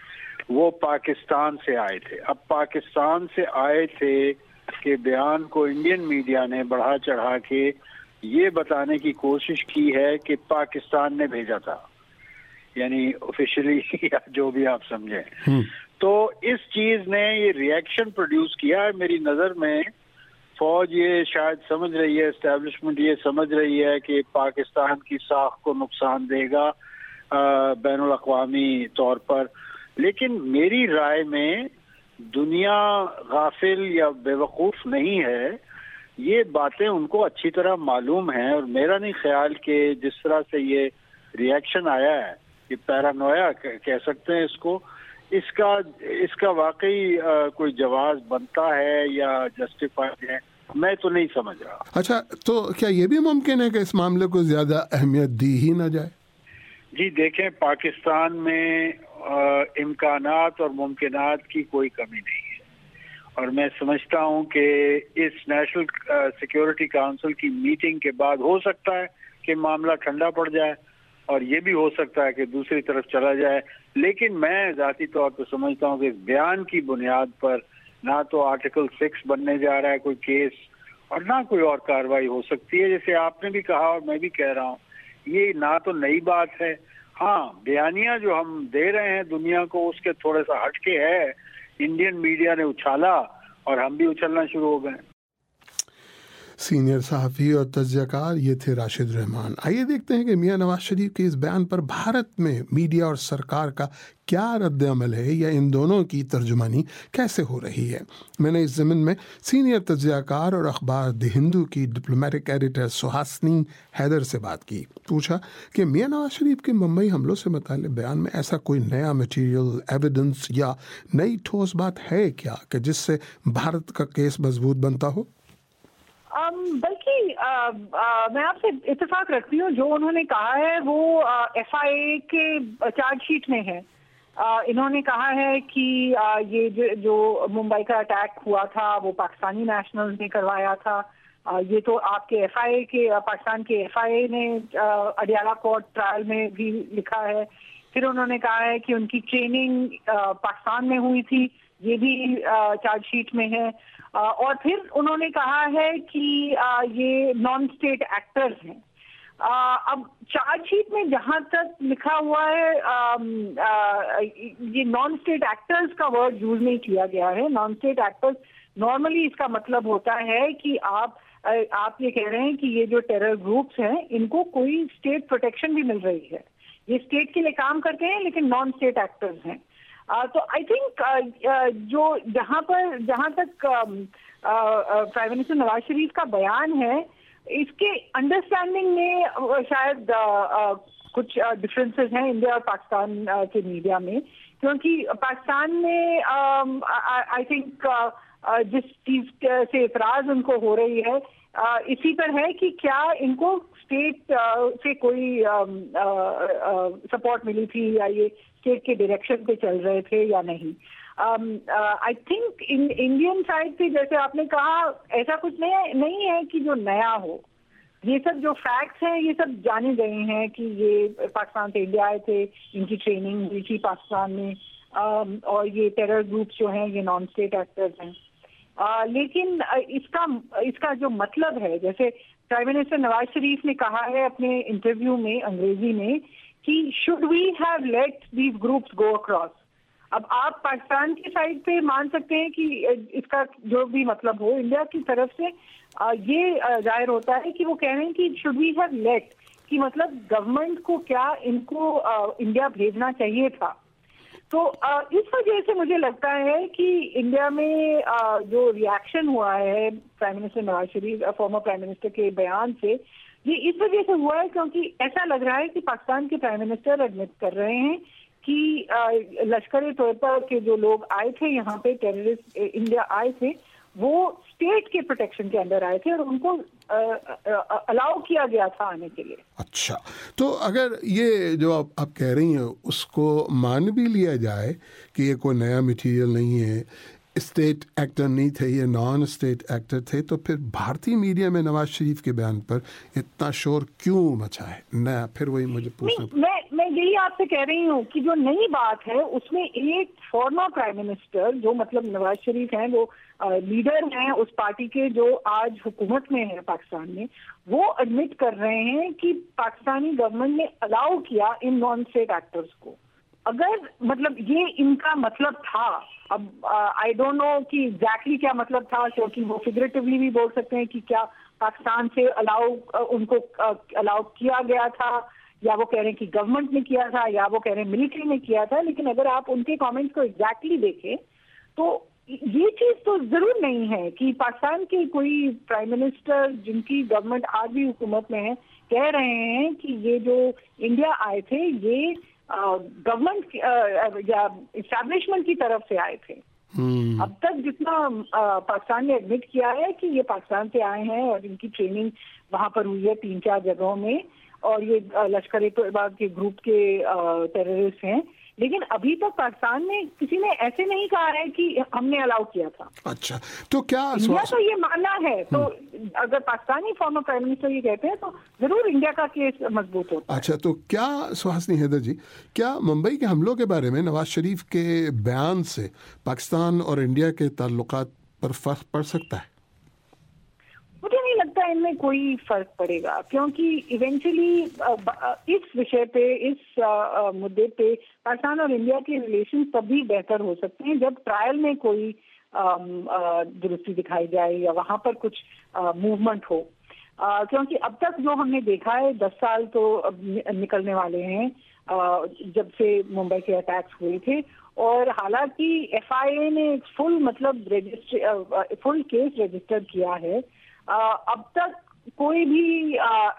وہ پاکستان سے آئے تھے. اب پاکستان سے آئے تھے کہ بیان کو انڈین میڈیا نے بڑھا چڑھا کے یہ بتانے کی کوشش کی ہے کہ پاکستان نے بھیجا تھا, یعنی آفیشلی یا جو بھی آپ سمجھیں. تو اس چیز نے یہ ری ایکشن پروڈیوس کیا ہے. میری نظر میں فوج یہ شاید سمجھ رہی ہے, اسٹیبلشمنٹ یہ سمجھ رہی ہے کہ پاکستان کی ساکھ کو نقصان دے گا بین الاقوامی طور پر. لیکن میری رائے میں دنیا غافل یا بیوقوف نہیں ہے, یہ باتیں ان کو اچھی طرح معلوم ہیں. اور میرا نہیں خیال کہ جس طرح سے یہ ری ایکشن آیا ہے, یہ پیرانویا کہہ سکتے ہیں اس کو, اس کا اس کا واقعی کوئی جواز بنتا ہے یا جسٹیفائڈ ہے, میں تو نہیں سمجھ رہا. اچھا, تو کیا یہ بھی ممکن ہے کہ اس معاملے کو زیادہ اہمیت دی ہی نہ جائے؟ جی دیکھیں, پاکستان میں امکانات اور ممکنات کی کوئی کمی نہیں ہے, اور میں سمجھتا ہوں کہ اس نیشنل سیکیورٹی کونسل کی میٹنگ کے بعد ہو سکتا ہے کہ معاملہ ٹھنڈا پڑ جائے, اور یہ بھی ہو سکتا ہے کہ دوسری طرف چلا جائے. لیکن میں ذاتی طور پہ سمجھتا ہوں کہ اس بیان کی بنیاد پر نہ تو آرٹیکل سکس بننے جا رہا ہے کوئی کیس, اور نہ کوئی اور کارروائی ہو سکتی ہے. جیسے آپ نے بھی کہا اور میں بھی کہہ رہا ہوں, یہ نہ تو نئی بات ہے. ہاں, بیانیہ جو ہم دے رہے ہیں دنیا کو اس کے تھوڑے سا ہٹ کے ہے. انڈین میڈیا نے اچھالا اور ہم بھی اچھلنا شروع ہو گئے. سینئر صحافی اور تجزیہ کار یہ تھے راشد رحمان. آئیے دیکھتے ہیں کہ میاں نواز شریف کے اس بیان پر بھارت میں میڈیا اور سرکار کا کیا رد عمل ہے, یا ان دونوں کی ترجمانی کیسے ہو رہی ہے. میں نے اس ضمن میں سینئر تجزیہ کار اور اخبار دی ہندو کی ڈپلومیٹک ایڈیٹر سہاسنی حیدر سے بات کی. پوچھا کہ میاں نواز شریف کے ممبئی حملوں سے متعلق بیان میں ایسا کوئی نیا میٹیریل, ایویڈنس یا نئی ٹھوس بات ہے کیا کہ جس سے بھارت کا کیس مضبوط بنتا ہو؟ بلکہ میں آپ سے اتفاق رکھتی ہوں, جو انہوں نے کہا ہے وہ ایف آئی اے کے چارج شیٹ میں ہے. انہوں نے کہا ہے کہ یہ جو ممبئی کا اٹیک ہوا تھا وہ پاکستانی نیشنلز نے کروایا تھا. یہ تو آپ کے ایف آئی اے کے پاکستان کے ایف آئی اے نے اڈیالہ کورٹ ٹرائل میں بھی لکھا ہے. پھر انہوں نے کہا ہے کہ ان کی ٹریننگ پاکستان میں ہوئی تھی, یہ بھی چارج شیٹ میں ہے. اور پھر انہوں نے کہا ہے کہ یہ نان اسٹیٹ ایکٹرز ہیں. اب چارج شیٹ میں جہاں تک لکھا ہوا ہے یہ نان اسٹیٹ ایکٹرز کا ورڈ یوز نہیں کیا گیا ہے. نان اسٹیٹ ایکٹرز نارملی اس کا مطلب ہوتا ہے کہ آپ آپ یہ کہہ رہے ہیں کہ یہ جو ٹیرر گروپس ہیں ان کو کوئی اسٹیٹ پروٹیکشن بھی مل رہی ہے, یہ اسٹیٹ کے لیے کام کرتے ہیں لیکن نان اسٹیٹ ایکٹرز ہیں. تو آئی تھنک جو جہاں پر جہاں تک پرائم منسٹر نواز شریف کا بیان ہے, اس کے انڈرسٹینڈنگ میں شاید کچھ ڈفرینسز ہیں انڈیا اور پاکستان کے میڈیا میں. کیونکہ پاکستان میں آئی تھنک جس چیز سے اعتراض ان کو ہو رہی ہے اسی پر ہے کہ کیا ان کو اسٹیٹ سے کوئی سپورٹ ملی تھی یا یہ اسٹیٹ کے ڈائریکشن پہ چل رہے تھے یا نہیں. آئی تھنک انڈین سائڈ پہ جیسے آپ نے کہا ایسا کچھ نہیں ہے کہ جو نیا ہو. یہ سب جو فیکٹس ہیں یہ سب جانے گئے ہیں کہ یہ پاکستان سے انڈیا آئے تھے, ان کی ٹریننگ ہوئی تھی پاکستان میں, اور یہ ٹیرر گروپس جو ہیں یہ نان اسٹیٹ ایکٹرز ہیں. لیکن اس کا اس کا جو مطلب ہے, جیسے پرائم منسٹر نواز شریف نے کہا ہے اپنے انٹرویو میں انگریزی میں کہ should we have let these groups go across. اب آپ پاکستان کی سائڈ پہ مان سکتے ہیں کہ اس کا جو بھی مطلب ہو, انڈیا کی طرف سے یہ ظاہر ہوتا ہے کہ وہ کہہ رہے ہیں کہ شوڈ وی ہیو لیٹ, کہ مطلب گورنمنٹ کو کیا ان کو انڈیا بھیجنا چاہیے تھا. تو اس وجہ سے مجھے لگتا ہے کہ انڈیا میں جو ری ایکشن ہوا ہے prime minister Nawaz Sharif former prime minister کے بیان سے, یہ اس وجہ سے ہوا ہے کیونکہ ایسا لگ رہا ہے کہ پاکستان کے پرائم منسٹر ایڈمٹ کر رہے ہیں کہ لشکر طیبہ کے جو لوگ آئے تھے یہاں پہ ٹیررسٹ انڈیا آئے تھے وہ اسٹیٹ کے پروٹیکشن کے اندر آئے تھے اور ان کو الاؤ کیا گیا تھا آنے کے لیے. اچھا, تو اگر یہ جو آپ آپ کہہ رہی ہیں اس کو مان بھی لیا جائے کہ یہ کوئی نیا مٹیریل نہیں ہے, स्टेट एक्टर नहीं थे, ये नॉन स्टेट एक्टर थे, तो फिर भारतीय मीडिया में नवाज शरीफ के बयान पर इतना शोर क्यों मचा है? नया फिर वही मुझे पूछना। मैं मैं यही आपसे कह रही हूँ कि जो नई बात है उसमें एक फॉर्मर प्राइम मिनिस्टर जो मतलब नवाज शरीफ हैं, वो लीडर हैं उस पार्टी के जो आज हुकूमत में है पाकिस्तान में, वो एडमिट कर रहे हैं कि पाकिस्तानी गवर्नमेंट ने अलाउ किया इन नॉन स्टेट एक्टर्स को। अगर मतलब ये इनका मतलब था, अब आई डोंट नो कि एग्जैक्टली क्या मतलब था, क्योंकि वो फिगरेटिवली भी बोल सकते हैं कि क्या पाकिस्तान से अलाउ उनको अलाउ किया गया था, या वो कह रहे हैं कि गवर्नमेंट ने किया था, या वो कह रहे हैं मिलिट्री ने किया था। लेकिन अगर आप उनके कमेंट्स को एग्जैक्टली देखें तो ये चीज तो जरूर नहीं है कि पाकिस्तान के कोई प्राइम मिनिस्टर जिनकी गवर्नमेंट आज भी हुकूमत में है कह रहे हैं कि ये जो इंडिया आए थे ये गवर्नमेंट या इस्टेब्लिशमेंट की तरफ से आए थे। hmm. अब तक जितना पाकिस्तान ने एडमिट किया है कि ये पाकिस्तान से आए हैं और इनकी ट्रेनिंग वहां पर हुई है तीन चार जगहों में, और ये लश्कर ए तैयबा के ग्रुप के टेररिस्ट हैं, लेकिन अभी तक पाकिस्तान में किसी ने ऐसे नहीं कहा है कि हमने अलाउ किया था। अच्छा, तो क्या इंडिया तो ये मानना है, तो अगर पाकिस्तानी फॉर्मर प्राइम मिनिस्टर ये कहते हैं तो जरूर इंडिया का केस मजबूत होता है। अच्छा, तो क्या सुहासिनी हैदर जी, क्या मुंबई के हमलों के बारे में नवाज शरीफ के बयान से पाकिस्तान और इंडिया के ताल्लुकात पर फर्क पड़ सकता है? मुझे नहीं लगता इनमें कोई फर्क पड़ेगा, क्योंकि इवेंचुअली इस विषय पे, इस मुद्दे पे पाकिस्तान और इंडिया के रिलेशन तभी बेहतर हो सकते हैं जब ट्रायल में कोई दुरुस्ती दिखाई जाए या वहां पर कुछ मूवमेंट हो, क्योंकि अब तक जो हमने देखा है दस साल तो निकलने वाले हैं जब से मुंबई के अटैक्स हुए थे, और हालांकि एफ आई ए ने फुल मतलब रजिस्टर फुल केस रजिस्टर किया है, Uh, अब तक कोई भी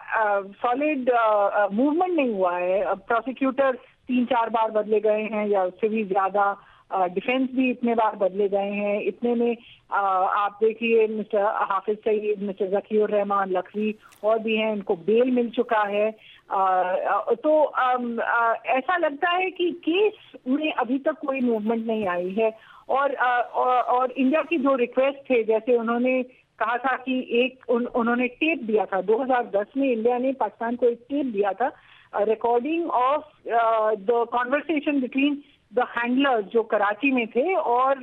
सॉलिड uh, मूवमेंट uh, नहीं हुआ है। प्रोसिक्यूटर तीन चार बार बदले गए हैं या उससे भी ज्यादा, डिफेंस uh, भी इतने बार बदले गए हैं। इतने में uh, आप देखिए मिस्टर हाफिज सईद, मिस्टर जकीर रहमान लखवी और भी हैं, इनको बेल मिल चुका है। uh, तो um, uh, ऐसा लगता है कि केस में अभी तक कोई मूवमेंट नहीं आई है, और, uh, और, और इंडिया की जो रिक्वेस्ट थे, जैसे उन्होंने कहा था कि एक उन, उन्होंने टेप दिया था दो हज़ार दस में, इंडिया ने पाकिस्तान को एक टेप दिया था, recording of the conversation between the handlers जो कराची में थे और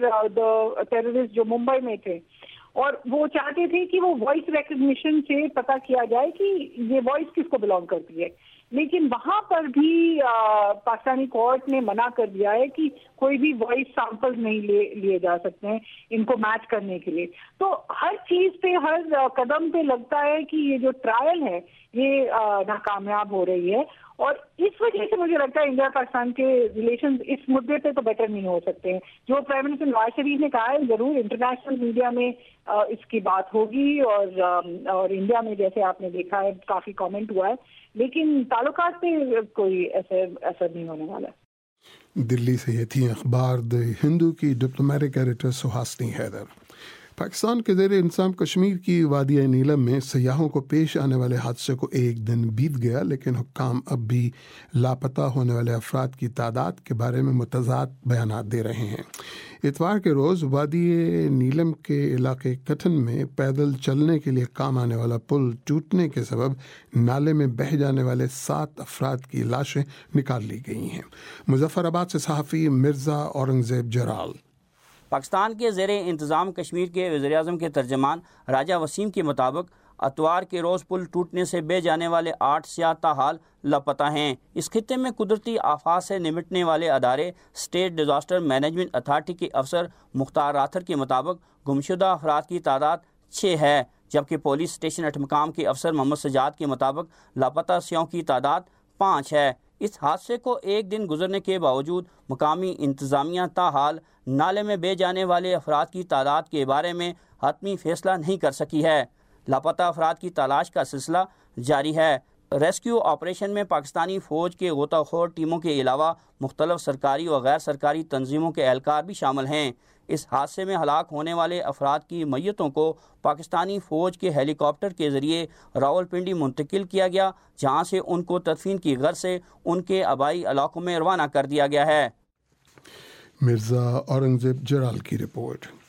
द टेररिस्ट जो मुंबई में थे, और वो चाहते थे कि वो वॉइस रिकग्निशन से पता किया जाए कि ये वॉइस किसको बिलोंग करती है। लेकिन वहां पर भी पाकिस्तानी कोर्ट ने मना कर दिया है कि कोई भी वॉइस सैंपल्स नहीं ले लिए जा सकते हैं इनको मैच करने के लिए। तो हर चीज पे, हर कदम पे लगता है कि ये जो ट्रायल है ये नाकामयाब हो रही है, और इस वजह से मुझे लगता है इंडिया पाकिस्तान के रिलेशन इस मुद्दे पे तो बेटर नहीं हो सकते हैं। जो प्राइम मिनिस्टर नवाज शरीफ ने कहा है, जरूर इंटरनेशनल मीडिया में इसकी बात होगी, और और इंडिया में जैसे आपने देखा है काफी कमेंट हुआ है, लेकिन ताल्लुकात पे कोई ऐसे असर नहीं होने वाला। दिल्ली से ये थी अखबार द हिंदू की डिप्लोमेटिक एडिटर सुहासिनी हैदर। पाकिस्तान के ज़ेरे इंतज़ाम कश्मीर की वादिया नीलम में सयाहों को पेश आने वाले हादसे को एक दिन बीत गया, लेकिन हुक्काम अब भी लापता होने वाले अफराद की तादाद के बारे में मुतज़ाद बयानात दे रहे हैं। इतवार के रोज़ वादी नीलम के इलाके कठन में पैदल चलने के लिए काम आने वाला पुल टूटने के सबब नाले में बह जाने वाले सात अफराद की लाशें निकाल ली गई हैं। मुजफ्फराबाद से सहाफ़ी मिर्ज़ा औरंगज़ेब जराल। पाकिस्तान के ज़ेरे इंतज़ाम कश्मीर के वज़ीर-ए-आज़म के तर्जमान राजा वसीम के मुताबिक अतवार के रोज़ पुल टूटने से बह जाने वाले आठ सियाह ताहाल लापता हैं। इस खित्ते में कुदरती आफात से निपटने वाले अदारे स्टेट डिज़ास्टर मैनेजमेंट अथॉरिटी के अफसर मुख्तार राथर के मुताबिक गुमशुदा अफराद की तादाद छः है, जबकि पुलिस स्टेशन अठमकाम के अफसर मोहम्मद सजाद के मुताबिक लापता सियाहों की तादाद पाँच है। इस हादसे को एक दिन गुजरने के बावजूद मुकामी इंतज़ामिया ताहाल नाले में बह जाने वाले अफराद की तादाद के बारे में हतमी फैसला नहीं कर सकी है। लापता अफराद की तलाश का सिलसिला जारी है। रेस्क्यू ऑपरेशन में पाकिस्तानी फ़ौज के गोताखोर टीमों के अलावा मुख्तलिफ सरकारी और गैर सरकारी तंजीमों के एहलकार भी शामिल हैं। इस हादसे में हलाक होने वाले अफराद की मैयतों को पाकिस्तानी फ़ौज के हेलीकॉप्टर के ज़रिए रावलपिंडी मुंतकिल किया गया, जहाँ से उनको तदफीन की गर्ज से उनके आबाई इलाकों में रवाना कर दिया गया है। मिर्ज़ा औरंगज़ेब जराल की रिपोर्ट।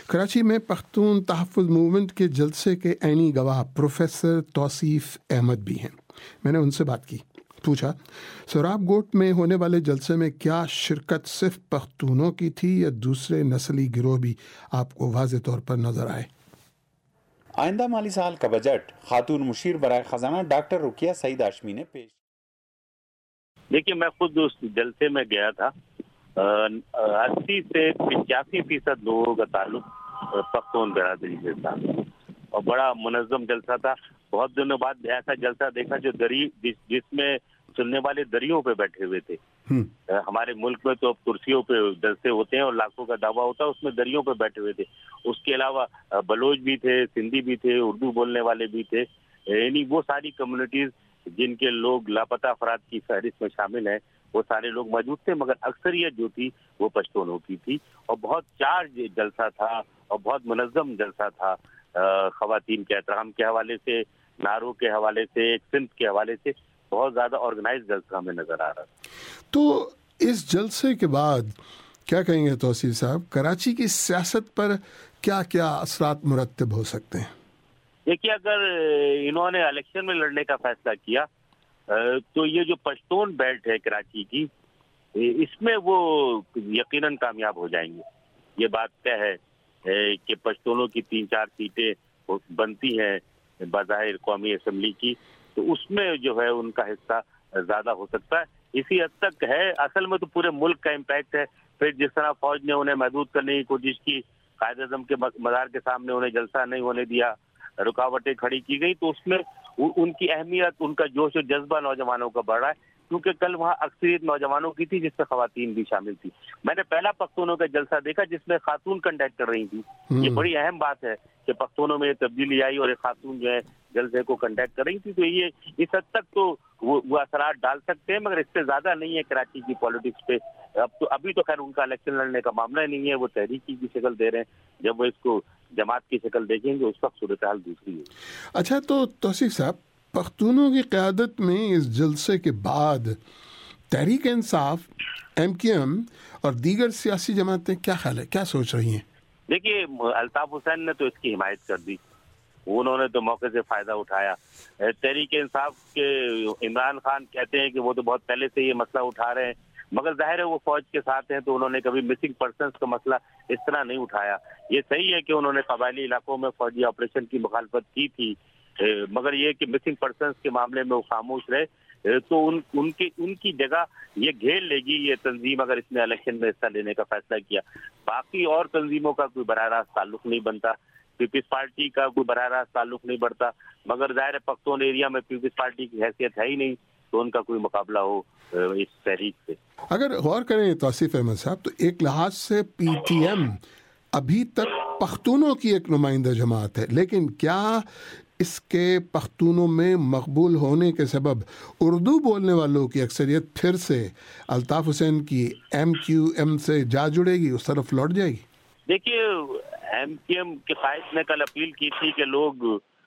कराची में पख्तून तहफ़्फ़ुज़ मूवमेंट के जलसे के ऐनी गवाह प्रोफेसर तौसीफ़ अहमद भी हैं। मैंने उनसे बात की, पूछा सोराब गोट में होने वाले जलसे में क्या शिरकत सिर्फ पख्तूनों की थी या दूसरे नस्ली गिरोह भी आपको वाज़े तौर पर नजर आए? आइंदा माली साल का बजट खातून मुशीर बराए खजाना डॉक्टर रुकिया सईद हाशमी ने पेश। देखिए, मैं खुद उस जलसे में गया था। अस्सी से पचासी फीसद लोगों का ताल्लुक पख्तून बिरादरी के साथ और बड़ा मुनज़्ज़म जलसा था। बहुत दिनों बाद ऐसा जलसा देखा जो दरी जिस, जिसमें सुनने वाले दरियों पे बैठे हुए थे। हमारे मुल्क में तो अब कुर्सियों पे जलसे होते हैं और लाखों का दावा होता है, उसमें दरियों पे बैठे हुए थे। उसके अलावा बलोच भी थे, सिंधी भी थे, उर्दू बोलने वाले भी थे, यानी वो सारी कम्युनिटीज जिनके लोग लापता अफराद की फहरिस्त में शामिल हैं, वो सारे लोग मौजूद थे। मगर अक्सरियत जो थी वो पश्तूनों की थी और बहुत चार्ज जलसा था और बहुत मुनज़्ज़म जलसा था। ख़वातीन के एहतराम के हवाले से, नारों के हवाले से, एक सिंध के हवाले से बहुत ज़्यादा ऑर्गेनाइज जलसा हमें नज़र आ रहा था। तो इस जलसे के बाद क्या कहेंगे तौसीफ साहब, कराची की सियासत पर क्या क्या असरात मुरत्तब हो सकते हैं? देखिए, अगर इन्होंने इलेक्शन में लड़ने का फैसला किया तो ये जो पश्तून बेल्ट है कराची की, इसमें वो यकीनन कामयाब हो जाएंगे। ये बात तय है कि पश्तूनों की तीन चार सीटें बनती हैं बाज़ाहिर कौमी असम्बली की, तो उसमें जो है उनका हिस्सा ज़्यादा हो सकता है। इसी हद तक है, असल में तो पूरे मुल्क का इम्पैक्ट है। फिर जिस तरह फौज ने उन्हें महदूद करने की कोशिश की, कायद-ए-आज़म के मज़ार के सामने उन्हें जलसा नहीं होने दिया, रुकावटें खड़ी की गई, तो उसमें उ, उनकी अहमियत, उनका जोश और जज्बा नौजवानों का बढ़ रहा है, क्योंकि कल वहाँ अक्सरियत नौजवानों की थी जिसमें खवातीन भी शामिल थी। मैंने पहला पख्तूनों का जलसा देखा जिसमें खातून कंडक्ट कर रही थी। ये बड़ी अहम बात है कि पख्तूनों में तब्दीली आई और एक खातून जो है जलसे को कंडक्ट कर रही थी। तो ये इस हद तक तो वो, वो असरात डाल सकते हैं, मगर इससे ज्यादा नहीं है कराची की पॉलिटिक्स पे। अब तो अभी तो खैर उनका इलेक्शन लड़ने का मामला ही नहीं है, वो तहरीकी की शक्ल दे रहे हैं। जब वो इसको जमात की शक्ल देखेंगे उस वक्त सूरत हाल दूसरी है। अच्छा, तो तौसीफ साहब, पख्तूनों की क़यादत में इस जलसे के बाद Tehreek Insaf, M Q M और दीगर सियासी जमातें क्या ख्याल है, क्या सोच रही हैं? देखिए, अल्ताफ हुसैन ने तो इसकी हिमायत कर दी, उन्होंने तो मौके से फायदा उठाया। तहरीक इंसाफ के इमरान खान कहते हैं कि वो तो बहुत पहले से ये मसला उठा रहे हैं, मगर जाहिर है वो फौज के साथ हैं तो उन्होंने कभी मिसिंग पर्सन्स का मसला इस तरह नहीं उठाया। ये सही है कि उन्होंने कबायली इलाकों में फौजी ऑपरेशन की मुखालफत की थी, मगर ये कि मिसिंग पर्सन्स के मामले में वो खामोश रहे, तो उन उनकी उनकी जगह ये घेर लेगी ये तंजीम अगर इसने इलेक्शन में हिस्सा लेने का फैसला किया। बाकी और तंजीमों का कोई बराह रास्त ताल्लुक नहीं बनता, पीपल्स पार्टी का कोई बराह रास्त ताल्लुक नहीं बढ़ता, मगर जाहिर है पख्तून एरिया में पीपल्स पार्टी की हैसियत है ही नहीं, तो उनका कोई मुकाबला हो इस तहरीक से। अगर गौर करें तौसीफ अहमद साहब, तो एक लिहाज से पी टी एम अभी तक पख्तूनों की एक नुमाइंदा जमात है, लेकिन क्या इसके पख्तूनों में मकबूल होने के सबब उर्दू बोलने वालों की अक्सरियत फिर से अल्ताफ हुसैन की एम क्यू एम से जा जुड़ेगी, उस तरफ लौट जाएगी? देखिए, एम क्यू एम के कायद ने कल अपील की थी कि लोग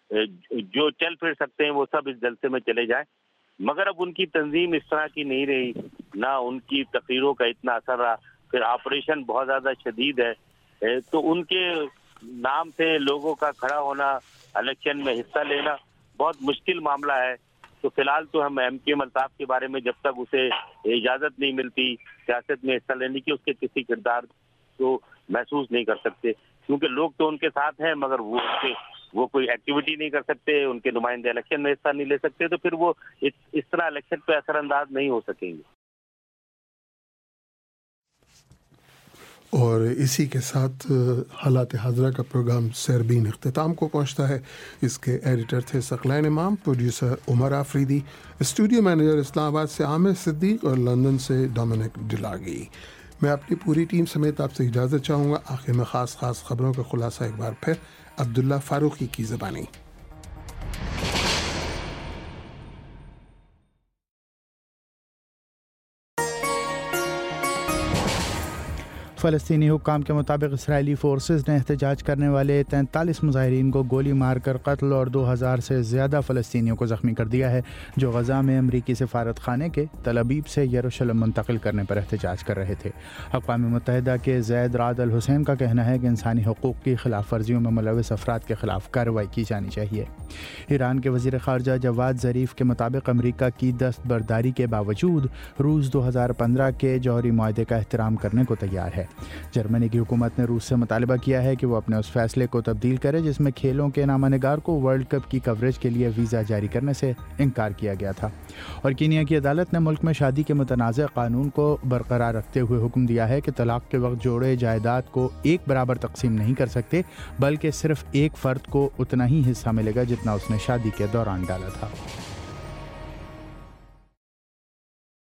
जो चल फिर सकते हैं वो सब इस जलसे में चले जाएं, मगर अब उनकी तंजीम इस तरह की नहीं रही, ना उनकी तकरीरों का इतना असर रहा। फिर ऑपरेशन बहुत ज़्यादा शदीद है, तो उनके नाम से लोगों का खड़ा होना, इलेक्शन में हिस्सा लेना बहुत मुश्किल मामला है। तो फिलहाल तो हम एम क्यू एम अल्ताफ के बारे में जब तक उसे इजाज़त नहीं मिलती सियासत में हिस्सा लेने की, उसके किसी किरदार को महसूस नहीं कर सकते, क्योंकि लोग तो उनके साथ हैं मगर वो उसके वो कोई एक्टिविटी नहीं कर सकते, उनके नुमाइंदे इलेक्शन में हिस्सा नहीं ले सकते, तो फिर वो इस, इस तरह इलेक्शन पे असरअंदाज नहीं हो सकेंगे। और इसी के साथ हालात हाज़रा का प्रोग्राम सरबीन इख्तिताम को पहुंचता है। इसके एडिटर थे Saqlain Imam, producer Umar Afridi, studio manager Islamabad से आमिर सिद्दीक और लंदन से डोमिनिक डिलागी। मैं अपनी पूरी टीम समेत आपसे इजाज़त चाहूँगा। आखिर में ख़ास ख़ास खबरों का खुलासा एक बार फिर अब्दुल्ला फारूकी की ज़बानी। فلسطینی حکام کے مطابق اسرائیلی فورسز نے احتجاج کرنے والے تینتالیس مظاہرین کو گولی مار کر قتل اور دو ہزار سے زیادہ فلسطینیوں کو زخمی کر دیا ہے جو غزہ میں امریکی سفارت خانے کے تل ابیب سے یروشلم منتقل کرنے پر احتجاج کر رہے تھے۔ اقوام متحدہ کے زید رعد الحسین کا کہنا ہے کہ انسانی حقوق کی خلاف ورزیوں میں ملوث افراد کے خلاف کارروائی کی جانی چاہیے۔ ایران کے وزیر خارجہ جواد ظریف کے مطابق امریکہ کی دست برداری کے باوجود روس دو ہزار پندرہ کے جوہری معاہدے کا احترام کرنے کو تیار ہے۔ جرمنی کی حکومت نے روس سے مطالبہ کیا ہے کہ وہ اپنے اس فیصلے کو تبدیل کرے جس میں کھیلوں کے نامہ نگار کو ورلڈ کپ کی کوریج کے لیے ویزا جاری کرنے سے انکار کیا گیا تھا۔ اور کینیا کی عدالت نے ملک میں شادی کے متنازع قانون کو برقرار رکھتے ہوئے حکم دیا ہے کہ طلاق کے وقت جوڑے جائیداد کو ایک برابر تقسیم نہیں کر سکتے بلکہ صرف ایک فرد کو اتنا ہی حصہ ملے گا جتنا اس نے شادی کے دوران ڈالا تھا۔